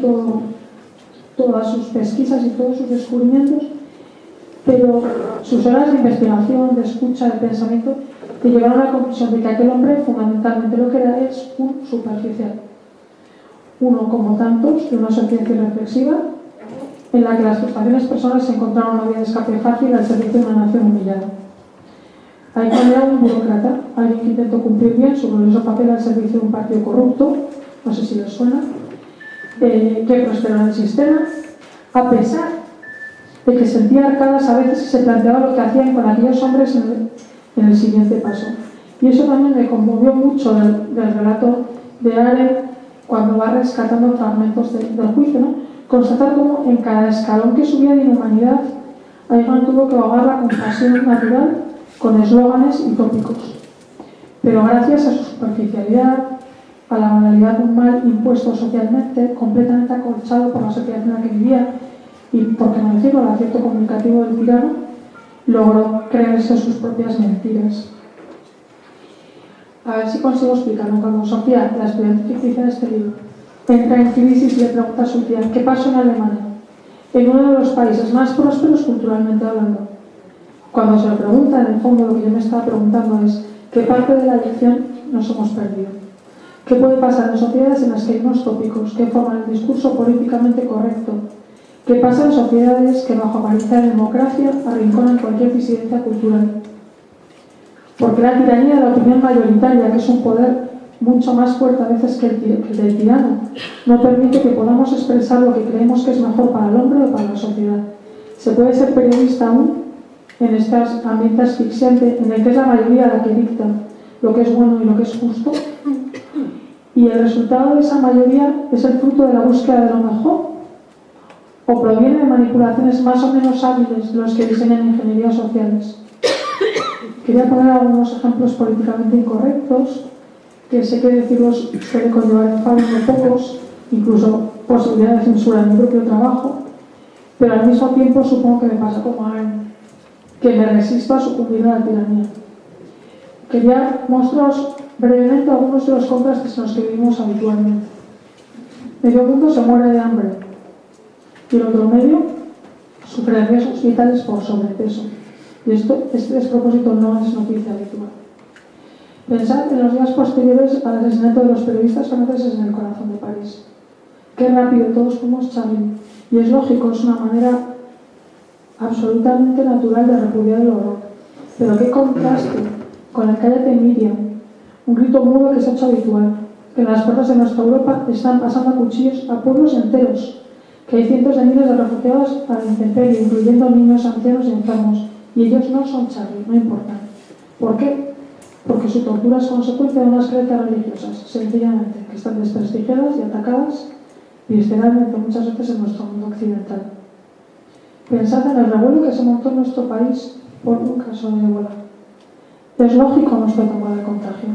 Speaker 3: todas sus pesquisas y todos sus descubrimientos, pero sus horas de investigación, de escucha, de pensamiento, te llevaron a la conclusión de que aquel hombre fundamentalmente lo que era es un superficial. Uno, como tantos, de una sociedad irreflexiva, en la que las frustraciones personales se encontraron una vía de escape fácil al servicio de una nación humillada. Eichmann era un burócrata, alguien que intentó cumplir bien su glorioso papel al servicio de un partido corrupto, no sé si les suena, que prosperó en el sistema, a pesar de que sentía arcadas a veces y se planteaba lo que hacían con aquellos hombres en el siguiente paso. Y eso también me conmovió mucho del relato de Arendt cuando va rescatando fragmentos del juicio, ¿no? Constatar cómo en cada escalón que subía de inhumanidad, Eichmann tuvo que ahogar la compasión natural con eslóganes y tópicos. Pero gracias a su superficialidad, a la banalidad de un mal impuesto socialmente, completamente acolchado por la sociedad en la que vivía y, por qué no decirlo, el acierto comunicativo del tirano, logró creerse sus propias mentiras. A ver si consigo explicarlo. Cuando Sofía, la estudiante ficticia de este libro, entra en crisis y le pregunta a su tía qué pasó en Alemania, en uno de los países más prósperos culturalmente hablando. Cuando se lo pregunta, en el fondo lo que yo me estaba preguntando es qué parte de la lección nos hemos perdido. ¿Qué puede pasar en sociedades en las que hay unos tópicos que forman el discurso políticamente correcto? ¿Qué pasa en sociedades que bajo apariencia de democracia arrinconan cualquier disidencia cultural? Porque la tiranía de la opinión mayoritaria, que es un poder mucho más fuerte a veces que el del tirano, no permite que podamos expresar lo que creemos que es mejor para el hombre o para la sociedad. Se puede ser periodista aún en este ambiente asfixiante en el que es la mayoría la que dicta lo que es bueno y lo que es justo, y el resultado de esa mayoría es el fruto de la búsqueda de lo mejor o proviene de manipulaciones más o menos hábiles de los que diseñan ingenierías sociales. Quería poner algunos ejemplos políticamente incorrectos, que sé que decirlos suele conllevar enfado de pocos, incluso posibilidad de censura en mi propio trabajo, pero al mismo tiempo supongo que me pasa como a Arne, que me resisto a sucumbir a la tiranía. Quería mostraros brevemente algunos de los contrastes en los que vivimos habitualmente. Medio mundo se muere de hambre y el otro medio sufre riesgos vitales por sobrepeso. Y este despropósito no es noticia habitual. Pensad en los días posteriores al asesinato de los periodistas franceses en el corazón de París. Qué rápido todos fuimos Charlie. Y es lógico, es una manera absolutamente natural de repudiar el horror. Pero qué contraste con el cállate Miriam, un grito mudo que se ha hecho habitual, que en las puertas de nuestra Europa están pasando a cuchillos a pueblos enteros, que hay cientos de miles de refugiados a la intemperie, incluyendo niños, ancianos y enfermos, y ellos no son Charlie, no importan. ¿Por qué? Porque su tortura es consecuencia de unas creencias religiosas, sencillamente, que están desprestigiadas y atacadas visceralmente muchas veces en nuestro mundo occidental. Pensad en el revuelo que se montó en nuestro país por un caso de ébola. Es lógico nuestro temor de contagio.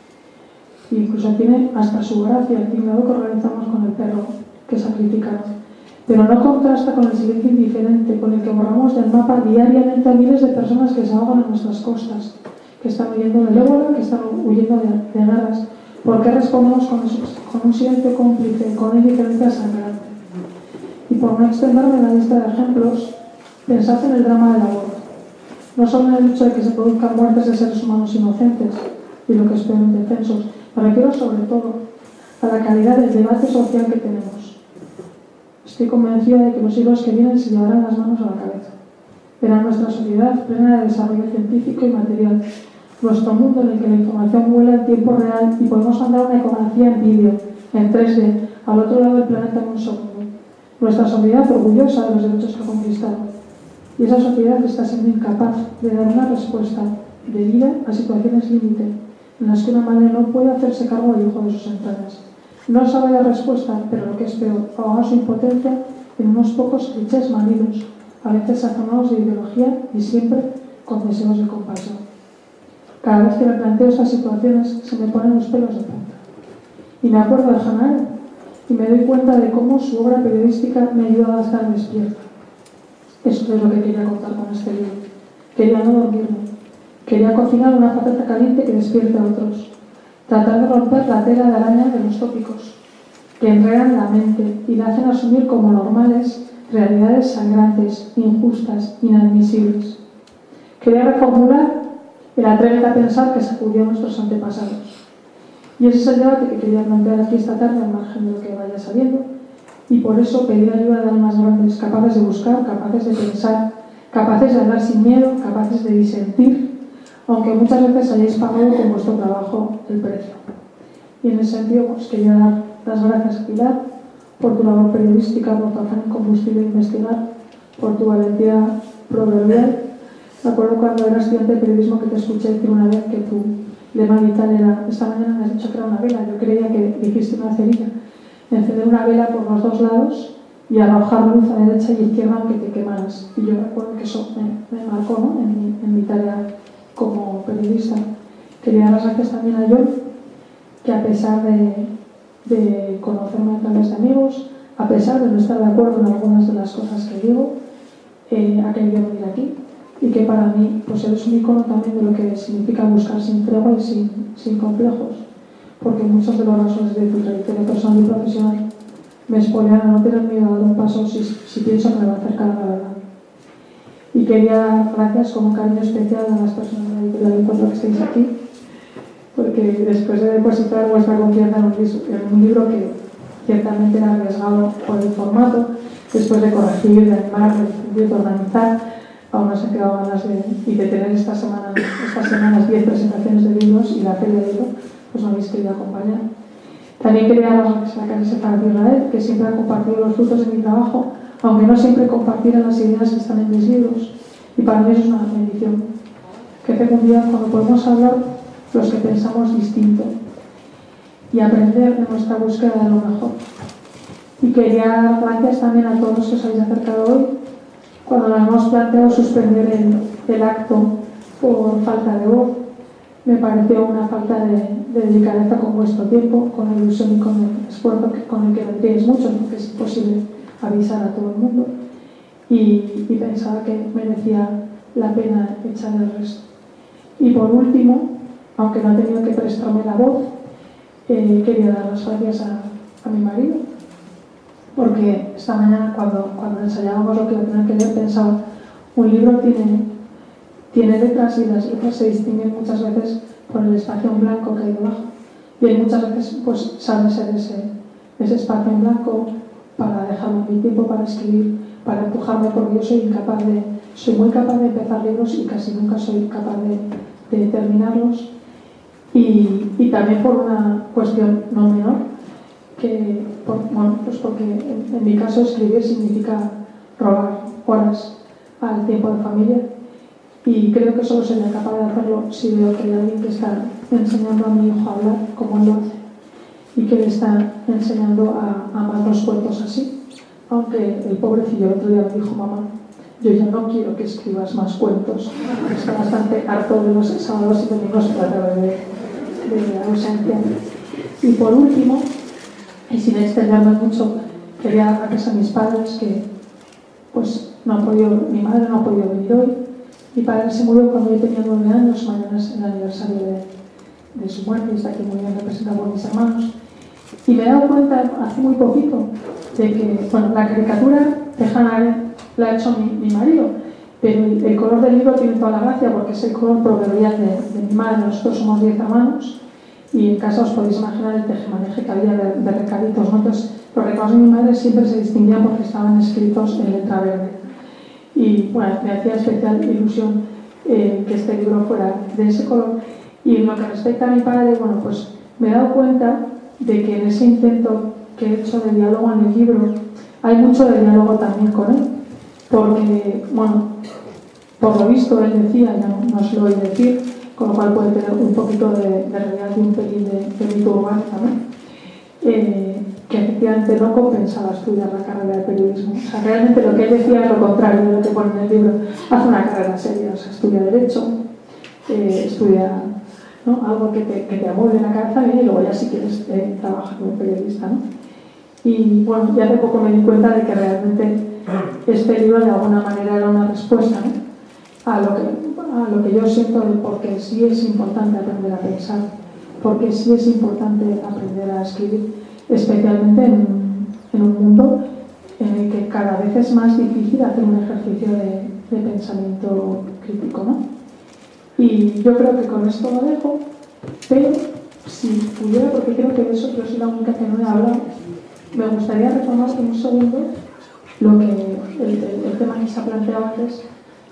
Speaker 3: Incluso tiene hasta su gracia el tinglado que organizamos con el perro que sacrificaron. Pero no contrasta con el silencio indiferente con el que borramos del mapa diariamente a miles de personas que se ahogan en nuestras costas, que están huyendo del ébola, que están huyendo de guerras. ¿Por qué respondemos con un silencio cómplice, con una indiferencia sangrante? Y por no extenderme en la lista de ejemplos, pensad en el drama del aborto. No solo en el hecho de que se produzcan muertes de seres humanos inocentes, y lo que es peor, indefensos, me refiero sobre todo a la calidad del debate social que tenemos. Estoy convencida de que los siglos que vienen se llevarán las manos a la cabeza. Verán nuestra sociedad plena de desarrollo científico y material, nuestro mundo en el que la información vuela en tiempo real y podemos mandar una ecografía en vídeo, en 3D, al otro lado del planeta en un segundo. Nuestra sociedad orgullosa de los derechos que ha conquistado. Y esa sociedad está siendo incapaz de dar una respuesta de vida a situaciones límite, en las que una madre no puede hacerse cargo del hijo de sus entrañas. No sabe la respuesta, pero lo que es peor, ahoga su impotencia en unos pocos clichés manidos, a veces sazonados de ideología y siempre con deseos de compasión. Cada vez que me planteo estas situaciones se me ponen los pelos de punta. Y me acuerdo de Hannah Arendt y me doy cuenta de cómo su obra periodística me ayuda a estar despierta. Eso es lo que quería contar con este libro. Quería no dormirme. Quería cocinar una patata caliente que despierte a otros. Tratar de romper la tela de araña de los tópicos, que enredan la mente y la hacen asumir como normales realidades sangrantes, injustas, inadmisibles. Quería reformular el atrévete a pensar que sacudió a nuestros antepasados. Y ese es el debate que quería plantear aquí esta tarde, al margen de lo que vaya saliendo, y por eso pedir ayuda de almas grandes, capaces de buscar, capaces de pensar, capaces de hablar sin miedo, capaces de disentir, aunque muchas veces hayáis pagado con vuestro trabajo el precio. Y en ese sentido, pues quería dar las gracias a Pilar por tu labor periodística, por tu afán incombustible de investigar, por tu valentía proverbial. Me acuerdo cuando era estudiante de periodismo que te escuché decir una vez que tu lema vital era: esta mañana me has dicho que era una vela, yo creía que dijiste una cerilla. Encender una vela por los dos lados y arrojar luz a derecha y izquierda aunque te quemaras. Y yo recuerdo que eso me marcó, ¿no?, en mi tarea como periodista. Quería dar las gracias también a John, que a pesar de conocerme a través de amigos, a pesar de no estar de acuerdo en algunas de las cosas que digo, ha querido venir aquí, y que para mí pues eres un icono también de lo que significa buscar sin tregua y sin complejos, porque muchos de los rasgos de tu trayectoria personal y profesional me exponen a no tener miedo a dar un paso si pienso que me va a acercar a la verdad. Y quería dar gracias con un cariño especial a las personas de la editorial Encuentro que estáis aquí, porque después de depositar vuestra confianza en un libro que ciertamente era arriesgado por el formato, después de corregir, de animar, de organizar, aún nos han quedado ganas de tener estas semanas 10 presentaciones de libros y la feria de libro, pues me habéis querido acompañar. También quería dar las gracias a la Casa Sefarad de Israel, que siempre ha compartido los frutos de mi trabajo, aunque no siempre compartieran las ideas que están en mis libros, y para mí eso es una bendición. Qué fecundidad cuando podemos hablar los que pensamos distinto y aprender de nuestra búsqueda de lo mejor. Y quería dar gracias también a todos los que os habéis acercado hoy, cuando nos hemos planteado suspender el acto por falta de voz. Me pareció una falta de delicadeza con vuestro tiempo, con la ilusión y con el esfuerzo con el que vendríais muchos, porque es imposible avisar a todo el mundo. Y pensaba que merecía la pena echar el resto. Y por último, aunque no he tenido que prestarme la voz, quería dar las gracias a mi marido, porque esta mañana cuando ensayábamos lo que iba a tener que leer pensaba, un libro tiene letras y las letras se distinguen muchas veces por el espacio en blanco que hay debajo, y hay muchas veces pues sabe ser ese espacio en blanco para dejarme mi tiempo para escribir, para empujarme, porque yo soy muy capaz de empezar libros y casi nunca soy capaz de terminarlos, y también por una cuestión no menor, pues porque en mi caso escribir significa robar horas al tiempo de familia, y creo que solo sería capaz de hacerlo si veo que hay alguien que está enseñando a mi hijo a hablar como él lo hace, y que le está enseñando a amar los cuentos así, aunque el pobrecillo el otro día me dijo, mamá, yo ya no quiero que escribas más cuentos, está bastante harto de los sábados y domingos para de ausencia. Y por último, y sin extenderme mucho, quería dar gracias a mis padres que pues no han podido, mi madre no ha podido venir hoy, mi padre se murió cuando yo tenía 9 años, mañana es el aniversario de su muerte y está aquí muy bien representado por mis hermanos, y me he dado cuenta hace muy poquito de que, bueno, la caricatura de Hannah Arendt la ha hecho mi marido, pero el color del libro tiene toda la gracia porque es el color proverbial de mi madre. Nosotros somos 10 hermanos y en casa os podéis imaginar el tejemaneje que había de recaditos, ¿no? Entonces, los recados de mi madre siempre se distinguían porque estaban escritos en letra verde. Y bueno, me hacía especial ilusión que este libro fuera de ese color. Y en lo que respecta a mi padre, bueno, pues me he dado cuenta de que en ese intento que he hecho de diálogo en el libro hay mucho de diálogo también con él, porque, bueno, por lo visto él decía, ya no se lo voy a decir, con lo cual puede tener un poquito de realidad y un pelín de mito urbano también, que efectivamente no compensaba estudiar la carrera de periodismo. O sea, realmente lo que él decía es lo contrario de lo que pone en el libro. Hace una carrera seria, o sea, estudia Derecho, estudia, ¿no?, algo que te amueble la cabeza bien, y luego ya si quieres trabajar como periodista, ¿no? Y bueno, ya hace poco me di cuenta de que realmente este libro de alguna manera era una respuesta, ¿no?, a lo que yo siento de por qué sí es importante aprender a pensar, porque sí es importante aprender a escribir, especialmente en un mundo en el que cada vez es más difícil hacer un ejercicio de pensamiento crítico, ¿no? Y yo creo que con esto lo dejo, pero si pudiera, porque creo que de eso yo soy la única que no he hablado, me gustaría retomar en un segundo el tema que se ha planteado antes.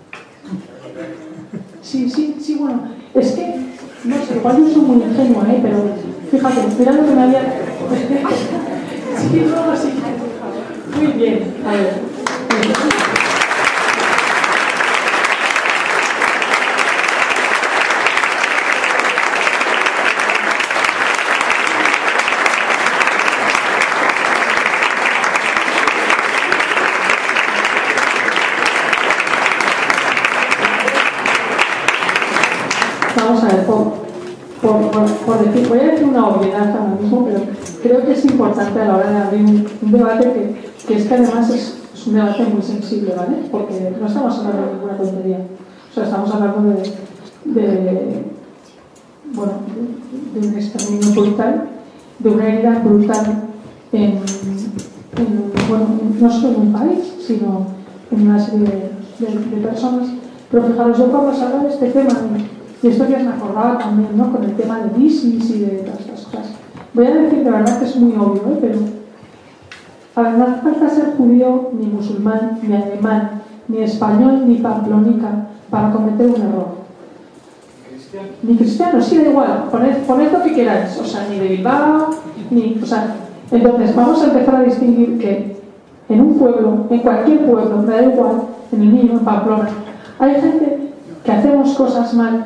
Speaker 3: Sí, bueno, es que, no sé, igual yo soy muy ingenua, pero fíjate, mira lo que me había... sí, no, sí, muy bien, a ver. Vamos a ver, por decir, voy a decir una obviedad ahora mismo, pero creo que es importante a la hora de abrir un debate que es que además es un debate muy sensible, ¿vale? Porque no estamos hablando de ninguna tontería. O sea, estamos hablando de un exterminio brutal, de una herida brutal no solo en un país, sino en una serie de personas. Pero fijaros, yo cuando se habla de este tema, y esto ya me acordaba también, ¿no?, con el tema de ISIS y de todas estas cosas, voy a decir de verdad que es muy obvio, pero a ver, no hace falta ser judío, ni musulmán, ni alemán, ni español, ni pamplónica para cometer un error. Ni cristiano, sí, da igual, poned lo que queráis, o sea, ni de Bilbao, o sea, entonces vamos a empezar a distinguir que en un pueblo, en cualquier pueblo, me da igual, en el mío, en Pamplona, hay gente que hacemos cosas mal,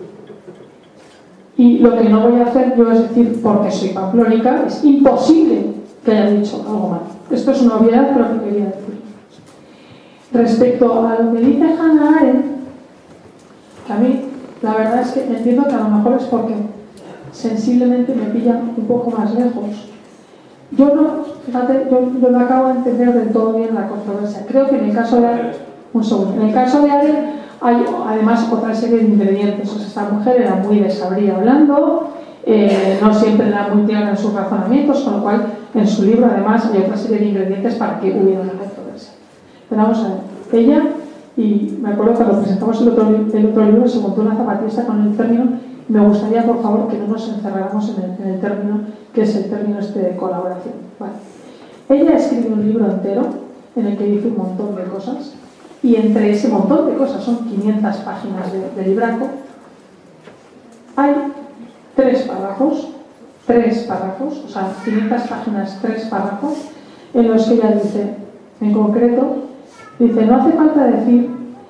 Speaker 3: y lo que no voy a hacer yo es decir, porque soy pamplónica, es imposible que haya dicho algo mal. Esto es una obviedad, pero que quería decir. Respecto a lo que dice Hannah Arendt, que a mí la verdad es que entiendo que a lo mejor es porque sensiblemente me pillan un poco más lejos. Yo no acabo de entender del todo bien la controversia. Creo que en el caso de Arendt, en el caso de Arendt hay además otra serie de ingredientes. O sea, esta mujer era muy desabría hablando, no siempre era muy clara en sus razonamientos, con lo cual en su libro además hay otra serie de ingredientes para que hubiera una controversia. Pero vamos a ver, ella, y me acuerdo cuando presentamos el otro libro, se montó una zapatista con el término. Me gustaría, por favor, que no nos encerráramos en el término, que es el término de colaboración. Vale. Ella escribe un libro entero en el que dice un montón de cosas, y entre ese montón de cosas, son 500 páginas de libraco, hay 3 párrafos, o sea, 500 páginas, 3 párrafos, en los que ella dice, en concreto, dice, no hace falta decir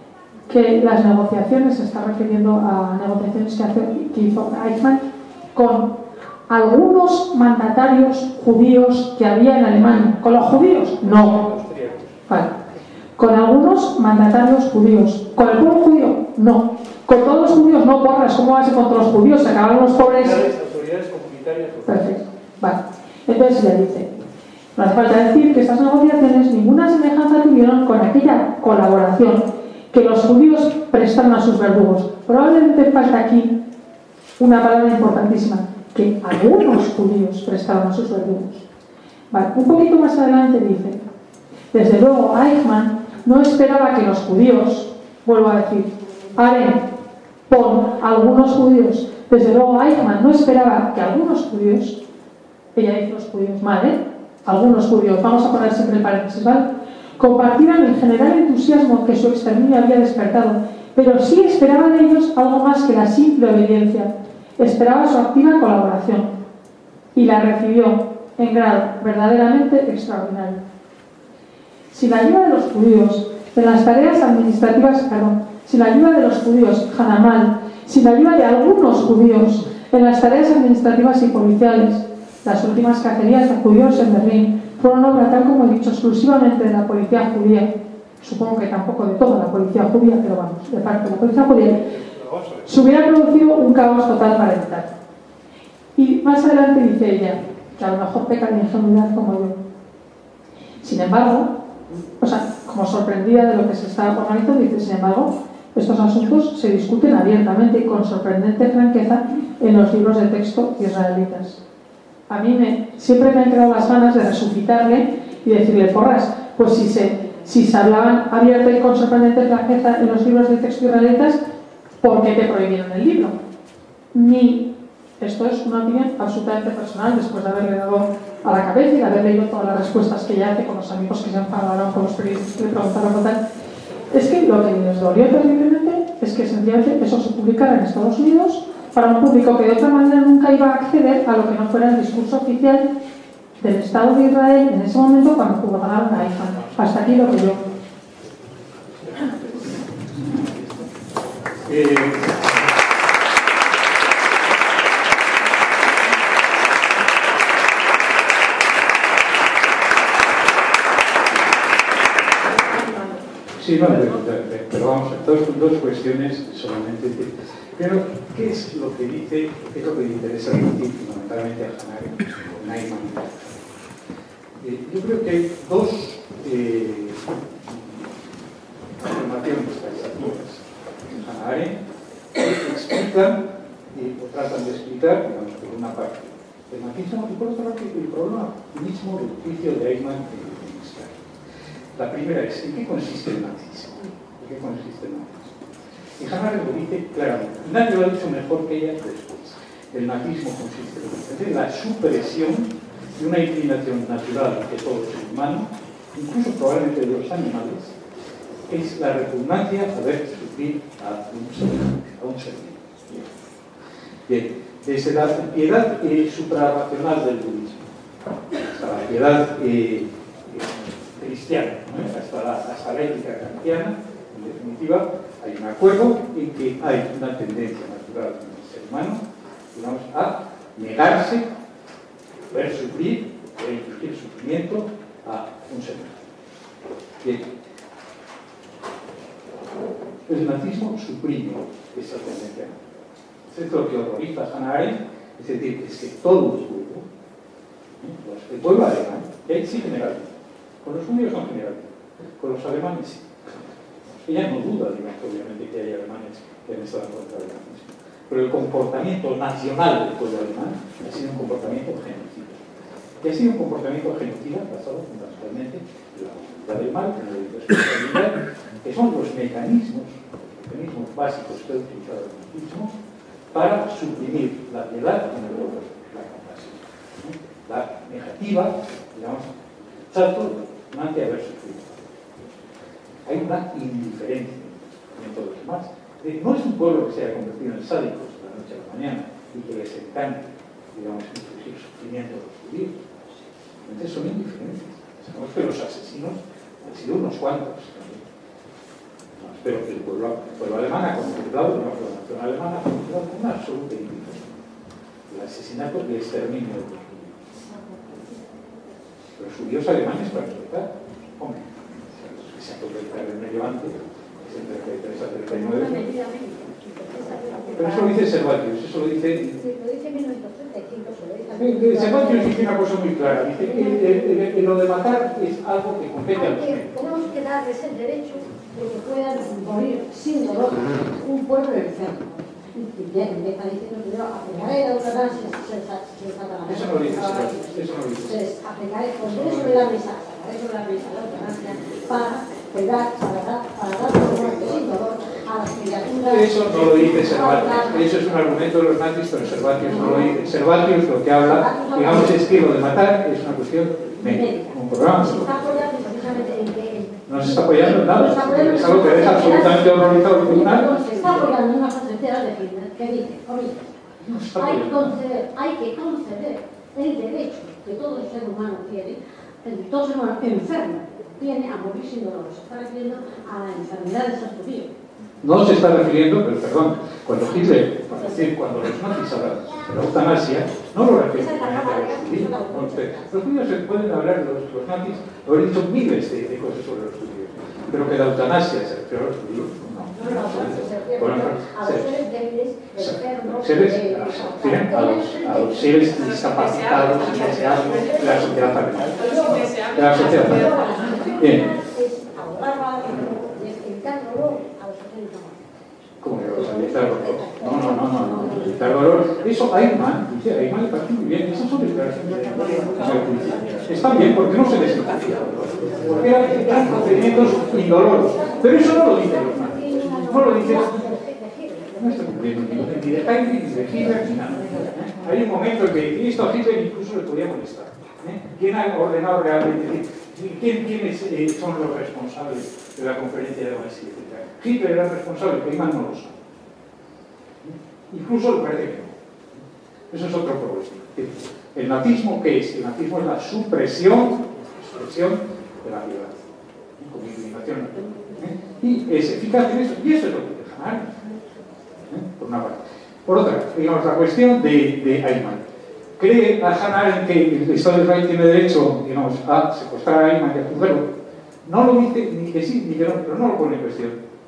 Speaker 3: que las negociaciones, se está refiriendo a negociaciones que hizo Eichmann con algunos mandatarios judíos que había en Alemania. ¿Con los judíos? No. Vale. Con algunos mandatarios judíos. ¿Con el pueblo judío? No. Con todos los judíos no, porras. ¿Cómo vas a ir contra los judíos? Se acaban los pobres.
Speaker 2: Autoridades comunitarias.
Speaker 3: Perfecto. Vale. Entonces ella dice, no hace falta decir que estas negociaciones ninguna semejanza tuvieron con aquella colaboración que los judíos prestaron a sus verdugos. Probablemente falta aquí una palabra importantísima, que algunos judíos prestaron a sus verdugos. Vale, un poquito más adelante dice, desde luego Eichmann no esperaba que los judíos, vuelvo a decir, Arendt, pon algunos judíos, desde luego Eichmann no esperaba que algunos judíos, ella dice los judíos mal, algunos judíos, vamos a poner siempre el paréntesis, ¿vale?, compartieran el general entusiasmo que su exterminio había despertado, pero sí esperaba de ellos algo más que la simple obediencia. Esperaba su activa colaboración y la recibió en grado verdaderamente extraordinario. Sin la ayuda de los judíos en las tareas administrativas, sin la ayuda de los judíos, Hanamal, sin la ayuda de algunos judíos en las tareas administrativas y policiales, las últimas cacerías de judíos en Berlín fueron obra, tal como he dicho, exclusivamente de la policía judía, supongo que tampoco de toda la policía judía, pero vamos, de parte de la policía judía, se hubiera producido un caos total para evitar. Y más adelante dice ella, que a lo mejor peca de ingenuidad como yo. Sin embargo, o sea, como sorprendida de lo que se está organizando, dice, sin embargo, estos asuntos se discuten abiertamente y con sorprendente franqueza en los libros de texto israelitas. A mí siempre me han quedado las ganas de resucitarle y decirle, porras, pues si se hablaban abierta y con sorprendente franqueza en los libros de texto israelitas, ¿por qué te prohibieron el libro? Esto es una opinión absolutamente personal, después de haberle dado a la cabeza y de haber leído todas las respuestas que ella hace con los amigos que se enfadaron, con los periodistas que le preguntaron con tal. Es que lo que les dolió terriblemente es que sencillamente eso se publicara en Estados Unidos para un público que de otra manera nunca iba a acceder a lo que no fuera el discurso oficial del Estado de Israel en ese momento cuando gobernaron a Eichmann. Hasta aquí lo que yo.
Speaker 2: Sí, vale, pero vamos, dos cuestiones solamente. Pero, ¿qué es lo que dice, qué es lo que le interesa decir fundamentalmente a Hannah Arendt en Eichmann? Yo creo que hay dos afirmaciones taxativas en Hannah Arendt que explican o tratan de explicar, digamos, por una parte, el nazismo y por otra parte el problema mismo del juicio de Eichmann en Israel. La primera es, ¿en qué consiste el nazismo? ¿En qué consiste el nazismo? Y Hannah Arendt lo dice claramente. Nadie lo ha dicho mejor que ella después. El nazismo consiste en la supresión de una inclinación natural de todo ser humano, incluso probablemente de los animales, es la repugnancia a ver sufrir a un ser vivo. Bien, desde la piedad suprarracional del budismo hasta la piedad cristiana, ¿no? hasta la ética kantiana, en definitiva, hay un acuerdo en que hay una tendencia natural del ser humano, digamos, a negarse, ver sufrir, ver infligir sufrimiento a un ser humano. Bien. El nazismo suprime esa tendencia. Esto es lo que horroriza a Hannah Arendt, es decir, es que todo el pueblo alemán, y ahí sí generalmente, con los judíos no generalmente, con los alemanes sí. Ella no duda, digamos, obviamente, que hay alemanes que han estado en contra del nazismo, pero el comportamiento nacional del pueblo alemán ha sido un comportamiento genocida. Y ha sido un comportamiento genocida basado fundamentalmente en la voluntad del mal, en la irresponsabilidad, que son los mecanismos básicos que ha utilizado el nazismo para suprimir la piedad en el otro, la compasión. La negativa, digamos, salto ante haber sufrido. Hay una indiferencia en todos los demás. No es un pueblo que se haya convertido en sádicos de la noche a la mañana y que les encante, digamos, infligir sufrimiento a los judíos. Entonces son indiferentes. Sabemos que los asesinos han sido unos cuantos. Pero el pueblo alemán ha contemplado, la nación alemana ha contemplado una absoluta indiferencia. El asesinato y el exterminio de los judíos. Los judíos alemanes, para empezar, hombre, que se han convertido en el Levante, es entre 33 a 39. Pero eso lo dice Servatius, eso lo dice.
Speaker 4: Lo dice 1935,
Speaker 2: Servatius dice una cosa muy clara, dice que lo de matar es algo que compete a los médicos.
Speaker 4: Tenemos que darles el derecho de que puedan morir sin dolor un pueblo enfermo. Y bien, me está diciendo que yo aplicaré la eutanasia si se trata la
Speaker 2: Eso no lo dice Servatius, eso no lo dice.
Speaker 4: Entonces, aplicaré, pondré sobre la mesa la eutanasia para dar muerte sin dolor a las criaturas.
Speaker 2: Eso no lo dice Servatius, eso es un argumento de los nazis, pero Servatius no lo dice. Servatius lo que habla, digamos, es que lo de matar es una cuestión médica, un programa. No se está apoyando en nada, es algo que deja absolutamente horrorizado al tribunal.
Speaker 4: Se está apoyando en una sentencia de Hitler que dice, hay que conceder el derecho que todo ser humano tiene, todo ser humano enfermo tiene a morir sin dolor. Se está refiriendo a la enfermedad de esos judíos.
Speaker 2: No se está refiriendo, pero perdón, cuando Hitler, es decir, cuando los nazis hablan de la eutanasia, no lo refieren a los judíos. Los judíos se pueden hablar, los nazis haber dicho miles de cosas sobre los judíos, pero que la eutanasia se refiere a los judíos, no.
Speaker 4: A los seres débiles, enfermos,
Speaker 2: a los seres discapacitados, indeseables de la sociedad terrenal. De la sociedad terrenal. Bien. ¿Cómo que vas a evitar dolor? No. Evitar dolor. Eso Eichmann, dice Eichmann, le parece muy bien. Esas son declaraciones de está bien, porque no se les exigía dolor. Porque eran procedimientos indoloros. Pero eso no lo dicen los nazis. No lo dicen. No está cumpliendo ni de Heinrich, ni de Hitler, ni nada. Hay un momento en que esto a Hitler incluso le podía molestar. ¿Quién ha ordenado realmente? ¿Quiénes son los responsables de la conferencia de Wannsee? Hitler era responsable, pero Eichmann no lo sabe. Incluso le parece que no. Eso es otro problema. ¿El nazismo qué es? El nazismo es la supresión de la piedad. Con inclinación. Y es eficaz en eso. Y eso es lo que dice Hannah Arendt. Por una parte. Por otra, digamos, la cuestión de Eichmann. ¿Cree a Hannah Arendt que el Estado de Israel tiene derecho, digamos, a secuestrar a Eichmann y a juzgarlo? No lo dice ni que sí ni que no, pero no lo pone en cuestión.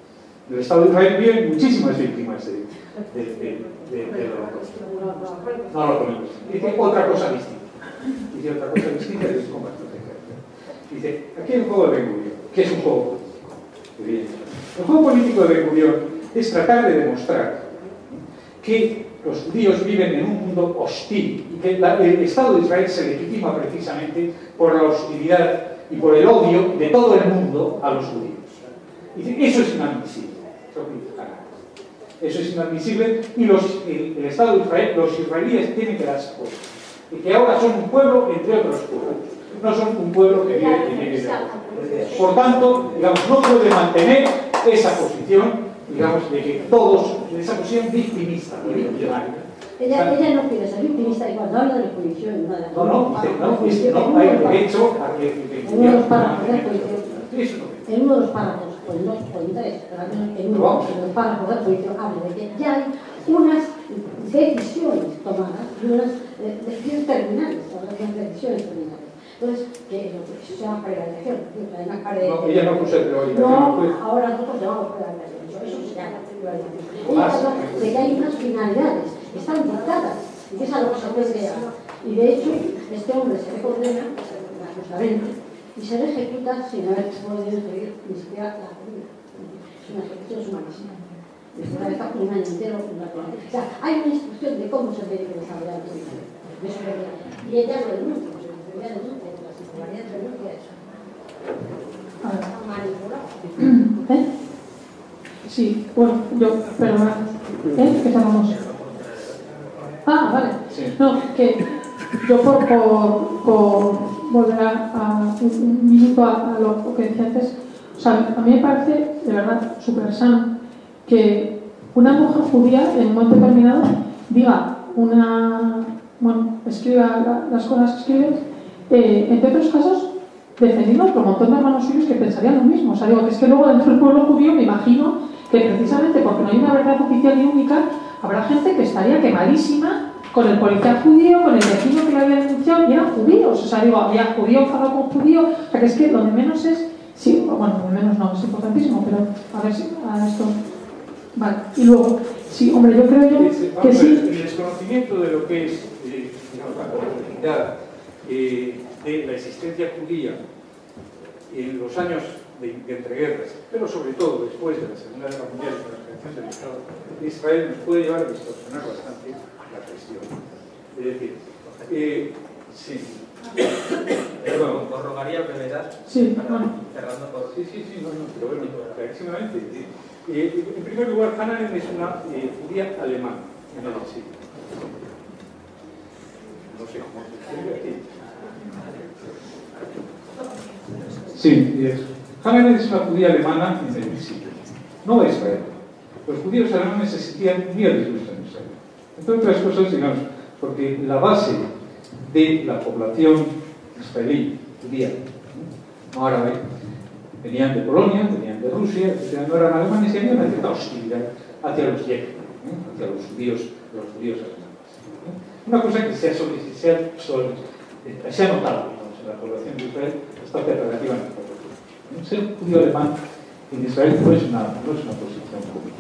Speaker 2: del Estado de Israel viven muchísimas víctimas del Holocausto. No lo ponemos. Dice otra cosa distinta. Dice otra cosa distinta y es con bastante claridad. Dice, aquí hay un juego de Ben-Gurión. ¿Qué es un juego político? El juego político de Ben-Gurión es tratar de demostrar que los judíos viven en un mundo hostil y que el Estado de Israel se legitima precisamente por la hostilidad y por el odio de todo el mundo a los judíos. Dice, eso es inadmisible. Eso es inadmisible y el Estado de Israel, los israelíes tienen que darse cuenta de que ahora son un pueblo entre otros pueblos, no son un pueblo que vive en medio de otros. Por tanto, digamos, no puede mantener esa posición, digamos, de que todos, esa posición victimista, victimaria.
Speaker 4: Ella no quiere ser victimista y cuando habla de la jurisdicción,
Speaker 2: no, hay derecho a que
Speaker 4: en uno de los párrafos del juicio,
Speaker 2: eso no.
Speaker 4: en uno de los párrafos, pues no por interés, pero al menos en uno de los párrafos del juicio habla de que ya hay unas decisiones tomadas y unas decisiones terminales, unas decisiones terminales. Entonces, que se llama prevaricación.
Speaker 2: No, ella no puso prevaricación.
Speaker 4: No, ahora nosotros llamamos prevaricación. Eso se llama prevaricación. Ella habla de que hay unas finalidades, están dictadas, y que es a lo que se puede crear. Y de hecho, este hombre se le condena justamente y se le ejecuta sin haber podido seguir ni siquiera la comida. Es una ejecución humanísima. Después de estar un año entero. O sea, hay una instrucción de cómo se tiene que desarrollar el juicio. Y ella lo denuncia.
Speaker 3: Sí, bueno, yo, perdona, ¿qué estamos? Ah, vale. Sí. No, que yo por volver a un minuto a lo que decía antes, o sea, a mí me parece de verdad súper sano que una mujer judía en un momento determinado diga escriba las cosas que escribe, entre otros casos defendiendo por un montón de hermanos suyos que pensarían lo mismo. O sea, digo que es que luego dentro del pueblo judío me imagino que precisamente porque no hay una verdad oficial y única, habrá gente que estaría quemadísima con el policía judío, con el vecino que le había denunciado, y eran judíos. O sea, digo, había judío enfadado con judío. O sea, que es que lo de menos es, sí, bueno, lo de menos no, es importantísimo, pero a ver si a esto. Vale, y luego, sí, hombre, yo creo que sí.
Speaker 2: El desconocimiento de lo que es, digamos, la complejidad de la existencia judía en los años de entreguerras, pero sobre todo después de la Segunda Guerra Mundial y con la creación del Estado de Israel, nos puede llevar a distorsionar bastante la cuestión. Es decir, sí.
Speaker 5: Bueno, os rogaría brevedad.
Speaker 3: Sí,
Speaker 5: cerrando por...
Speaker 2: Sí, pero bueno, clarísimamente. En primer lugar, Hannah Arendt es una judía alemana en el exilio. No sé cómo se escribe aquí. Sí, Hannah Arendt es una judía alemana en el exilio, no de Israel. Los judíos alemanes se sentían muy a disgusto en Israel. Entre otras cosas, digamos, porque la base de la población israelí, judía, no árabe, venían de Polonia, venían de Rusia, etc., no eran alemanes y había una cierta hostilidad hacia los yek, hacia los judíos alemanes. Una cosa que se ha notado, digamos, en la población de Israel bastante relativamente. Ser un judío alemán en Israel no es una posición común.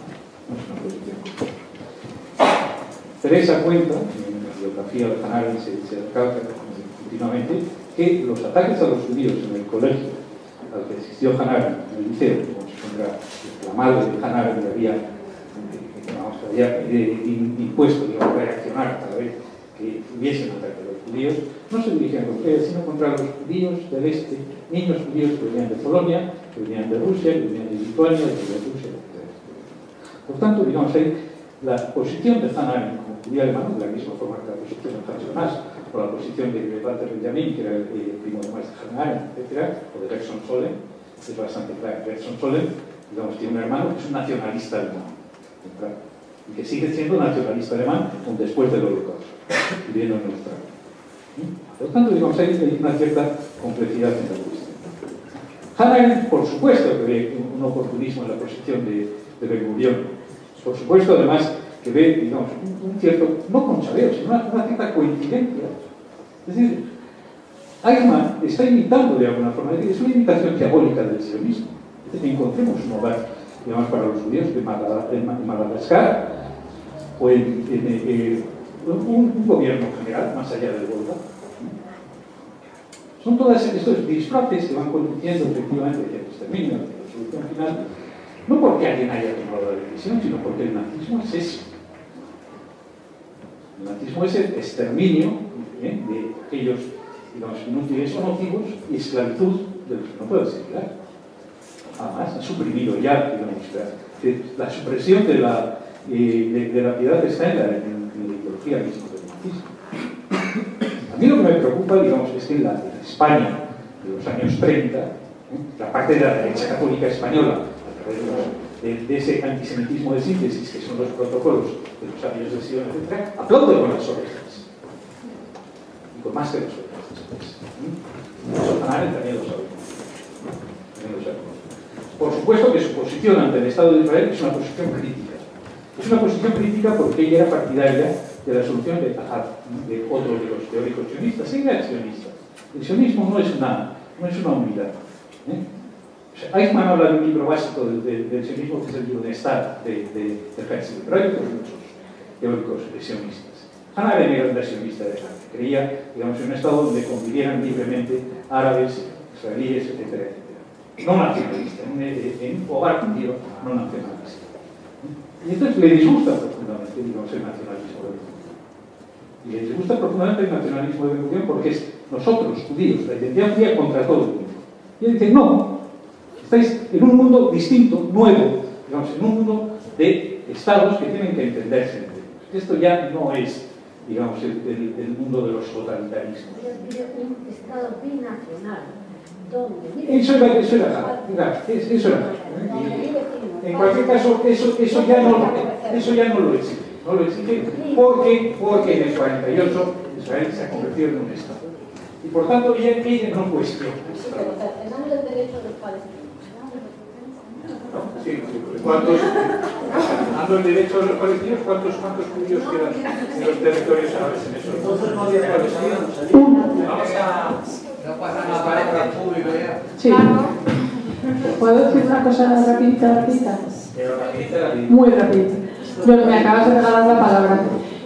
Speaker 2: Teresa cuenta, en la biografía de Hannah Arendt se recalca continuamente, que los ataques a los judíos en el colegio al que asistió Hannah Arendt, en el liceo, como se pondrá, la madre de Hannah Arendt había impuesto, digamos, reaccionar cada vez que hubiesen ataque a los judíos, no se dirigían contra ellos, sino contra los judíos del este, niños judíos que venían de Polonia, que venían de Rusia, que venían de Lituania, de Bielorrusia, etc. Por tanto, digamos, ahí la posición de Hannah Arendt como judía alemana, de la misma forma que la posición de Hans Jonas, o la posición de Walter Benjamin, que era el primo de más de Hannah Arendt, etc., o de Bergson Solem, es bastante claro. Bergson Solem, digamos, tiene un hermano que es un nacionalista alemán, y que sigue siendo nacionalista alemán después del Holocausto, viviendo en Australia. Por tanto, digamos, hay una cierta complejidad en la cuestión. Hannah Arendt, por supuesto, que ve un oportunismo en la posición de Ben-Gurión. Por supuesto, además, que ve, digamos, un cierto, no conchaveo, sino una cierta coincidencia. Es decir, Eichmann está imitando de alguna forma, es una imitación diabólica del sionismo. Es decir, encontremos digamos, para los judíos en Madagascar, o en un gobierno general, más allá del Volga. Son todos estos disfraces que van conduciendo efectivamente hacia el exterminio, hacia la solución final, no porque alguien haya tomado la decisión, sino porque el nazismo es eso. El nazismo es el exterminio de aquellos, digamos, inútiles o nocivos y esclavitud de los que no puede asimilar. Además, ha suprimido ya, digamos, la supresión de la piedad está en la ideología misma del nazismo. A mí lo que me preocupa, digamos, es que en la España de los años 30, la parte de la derecha católica española, a través de ese antisemitismo de síntesis, que son los protocolos de los años de Sion, etc., aplaude con las orejas. Y con más que las orejas después. Eso también lo sabemos. Por supuesto que su posición ante el Estado de Israel es una posición crítica. Es una posición crítica porque ella era partidaria de la solución de Tahar, de otro de los teóricos sionistas. Ella era sionista. El sionismo no es una unidad. O sea, Eichmann habla de un libro básico del sionismo, que es el libro de Estado de Herzl, pero hay otros muchos teóricos sionistas. Hannah Arendt era una sionista de Herzl, creía, digamos, en un Estado donde convivieran libremente árabes, israelíes, etcétera, etcétera. No nacionalista, en un hogar judío no nacionalista. Y entonces le disgusta profundamente, digamos, el nacionalismo de Benguigui. Y le disgusta profundamente el nacionalismo de Benguigui porque es nosotros, judíos, la identidad judía contra todo el mundo. Y él dice, no, estáis en un mundo distinto, nuevo, digamos, en un mundo de estados que tienen que entenderse entre ellos. Esto ya no es, digamos, el mundo de los totalitarismos.
Speaker 4: Un estado binacional.
Speaker 2: Eso era. En cualquier caso, eso ya no lo exige. No lo exige porque en el 48 Israel se ha convertido en un Estado. Y por tanto, ella no cuestiona.
Speaker 4: Tenemos el derecho de los palestinos.
Speaker 2: Sí, dando el derecho de los palestinos, ¿cuántos judíos quedan en los territorios árabes en esos?
Speaker 5: Entonces no había palestinos. Vamos a... No pasa nada, para el público ya.
Speaker 3: Sí. ¿Puedo decir una cosa rapidita?
Speaker 2: Pero rapidita.
Speaker 3: Muy rapidita. Me acabas de regalar la palabra.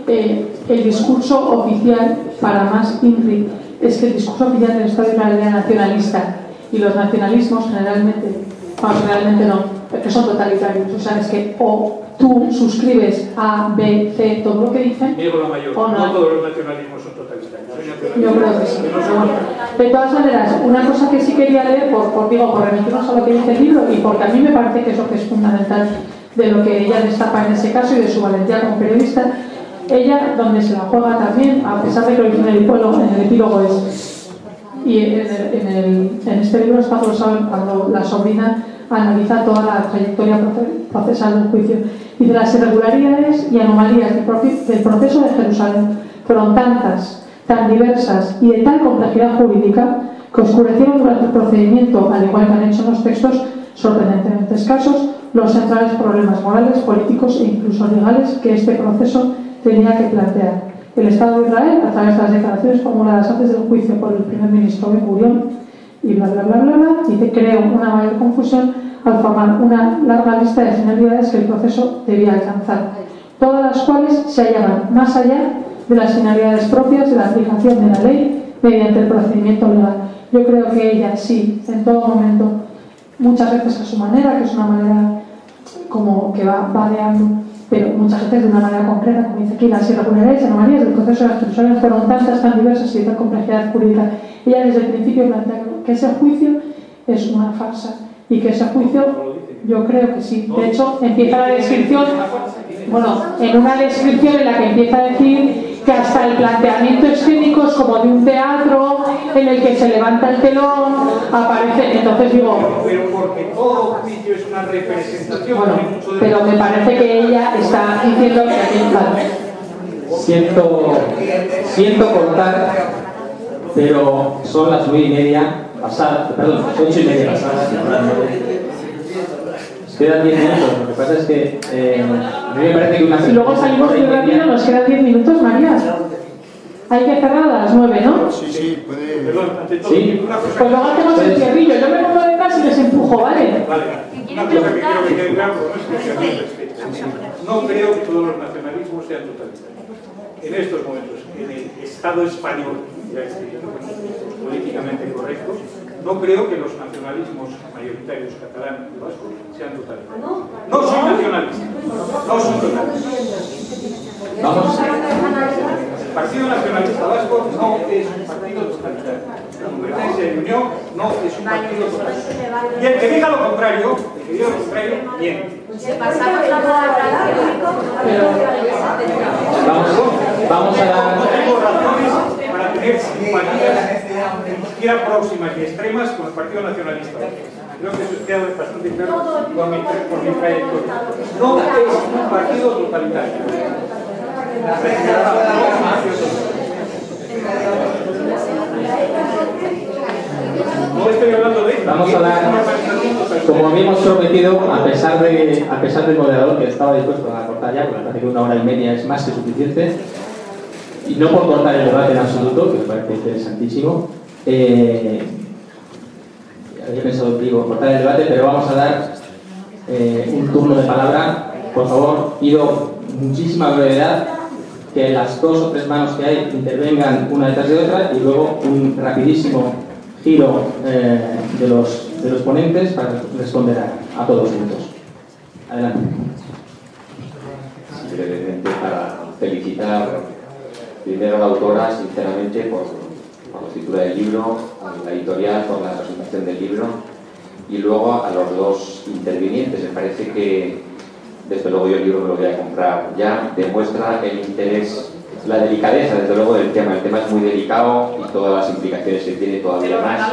Speaker 3: El discurso oficial, para más INRI, es que el discurso oficial del Estado de Israel era nacionalista. Y los nacionalismos generalmente no, porque son totalitarios. O sea, es que o tú suscribes A, B, C, todo lo que dicen, o no.
Speaker 2: No todos los nacionalismos son totalitarios.
Speaker 3: Yo creo que sí. De todas maneras, una cosa que sí quería leer, por remitirnos a lo que dice el libro, y porque a mí me parece que eso que es fundamental de lo que ella destapa en ese caso y de su valentía como periodista, ella, donde se la juega también, a pesar de que lo dice en el epílogo es, y en este libro está glosado cuando la sobrina analiza toda la trayectoria procesal del juicio. Dice, las irregularidades y anomalías del proceso de Jerusalén fueron tantas, tan diversas y de tal complejidad jurídica que oscurecieron durante el procedimiento, al igual que han hecho en los textos sorprendentemente escasos, los centrales problemas morales, políticos e incluso legales que este proceso tenía que plantear. El Estado de Israel, a través de las declaraciones formuladas antes del juicio por el primer ministro Ben-Gurión y bla bla bla bla bla, dice, creó una mayor confusión al formar una larga lista de finalidades que el proceso debía alcanzar, todas las cuales se hallaban más allá de las finalidades propias de la aplicación de la ley mediante el procedimiento legal. Yo creo que ella sí, en todo momento, muchas veces a su manera, que es una manera como que va vadeando, pero muchas veces de una manera concreta, como dice aquí, las irregularidades y anomalías del proceso de Jerusalén fueron tantas, tan diversas y de tal complejidad jurídica. Ella desde el principio plantea que ese juicio es una farsa y que ese juicio, yo creo que sí. De hecho, empieza la descripción, bueno, en una descripción en la que empieza a decir que hasta el planteamiento escénico es como de un teatro en el que se levanta el telón, aparece, entonces digo...
Speaker 2: Pero porque todo juicio es una representación.
Speaker 3: Bueno, pero me parece que ella está diciendo que aquí,
Speaker 1: Siento cortar, pero son las 9:30 pasadas, perdón, 8:30 pasadas. Quedan 10 minutos, lo que pasa es que a mí me parece que una...
Speaker 3: Si luego salimos muy rápido, nos quedan 10 minutos, María. Hay que cerrar a las 9, ¿no?
Speaker 6: Sí, puede...
Speaker 2: Perdón, ante todo,
Speaker 1: Sí.
Speaker 2: una cosa
Speaker 3: Pues luego hacemos el cierrillo. Yo me pongo detrás y les empujo, ¿vale?
Speaker 2: Vale, una cosa que quiero que quede clara por una expresión de respeto. No creo que todos los nacionalismos sean totalitarios. En estos momentos, en el Estado español, ya estoy políticamente correcto, no creo que los nacionalismos mayoritarios catalán y vasco sean totalitarios. No son nacionalistas, no son totalitarios.
Speaker 1: Vamos.
Speaker 2: El Partido Nacionalista Vasco no es un partido totalitario. La Convergencia y Unión no es un partido totalitario. Y el que diga lo contrario, miente.
Speaker 1: Vamos a dar...
Speaker 2: Tengo razones para tener simpatías ni siquiera próximas ni extremas con el Partido Nacionalista Vasco. Creo que eso queda bastante claro por mi trayectoria. No es un partido totalitario. No estoy hablando de...
Speaker 1: Vamos a dar, como habíamos prometido, a pesar del moderador que estaba dispuesto a cortar ya, porque me parece que 1 hora y media es más que suficiente, y no por cortar el debate en absoluto, que me parece interesantísimo, había pensado, digo, cortar el debate, pero vamos a dar un turno de palabra. Por favor, pido muchísima brevedad, que las 2 o 3 manos que hay intervengan una detrás de otra y luego un rapidísimo giro de los ponentes para responder a todos juntos. Adelante.
Speaker 6: Sí, brevemente, para felicitar primero a la autora, sinceramente, por la escritura del libro, a la editorial por la presentación del libro y luego a los 2 intervinientes. Me parece que, desde luego, yo el libro me lo voy a comprar ya, demuestra el interés, la delicadeza, desde luego, del tema. El tema es muy delicado y todas las implicaciones que tiene todavía más.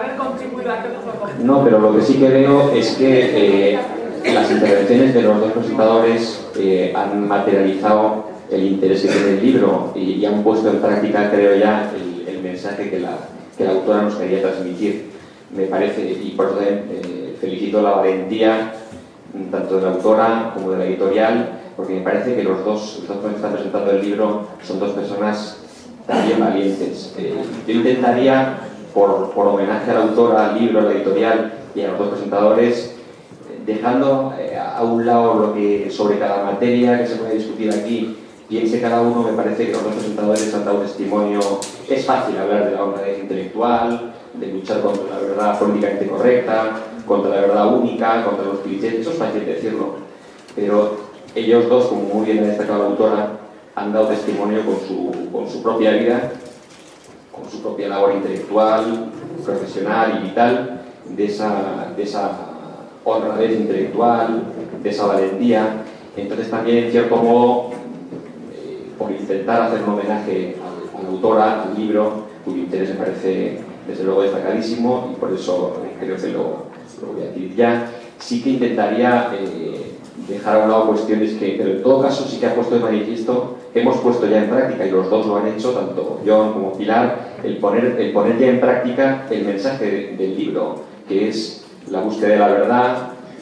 Speaker 6: No, pero lo que sí que veo es que las intervenciones de los 2 presentadores han materializado el interés que tiene el libro y han puesto en práctica, creo ya, el mensaje que la autora nos quería transmitir. Me parece, y por eso felicito la valentía tanto de la autora como de la editorial, porque me parece que los dos que están presentando el libro son 2 personas también valientes. Yo intentaría, por homenaje a la autora, al libro, a la editorial y a los 2 presentadores, dejando a un lado lo que sobre cada materia que se puede discutir aquí piense cada uno. Me parece que los 2 presentadores han dado testimonio. Es fácil hablar de la honradez intelectual, de luchar contra la verdad políticamente correcta, contra la verdad única, contra los clichés. Eso es fácil decirlo, pero ellos 2, como muy bien ha destacado la autora, han dado testimonio con su propia vida, con su propia labor intelectual, profesional y vital, de esa honradez intelectual, de esa valentía. Entonces también, en cierto modo, por intentar hacer un homenaje a la autora, al libro, cuyo interés me parece desde luego destacadísimo, y por eso creo que lo voy a decir ya, sí que intentaría dejar a un lado cuestiones pero en todo caso sí que ha puesto de manifiesto, hemos puesto ya en práctica, y los 2 lo han hecho, tanto John como Pilar, el poner ya en práctica el mensaje del libro, que es la búsqueda de la verdad,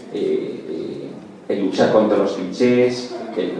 Speaker 6: el luchar contra los clichés,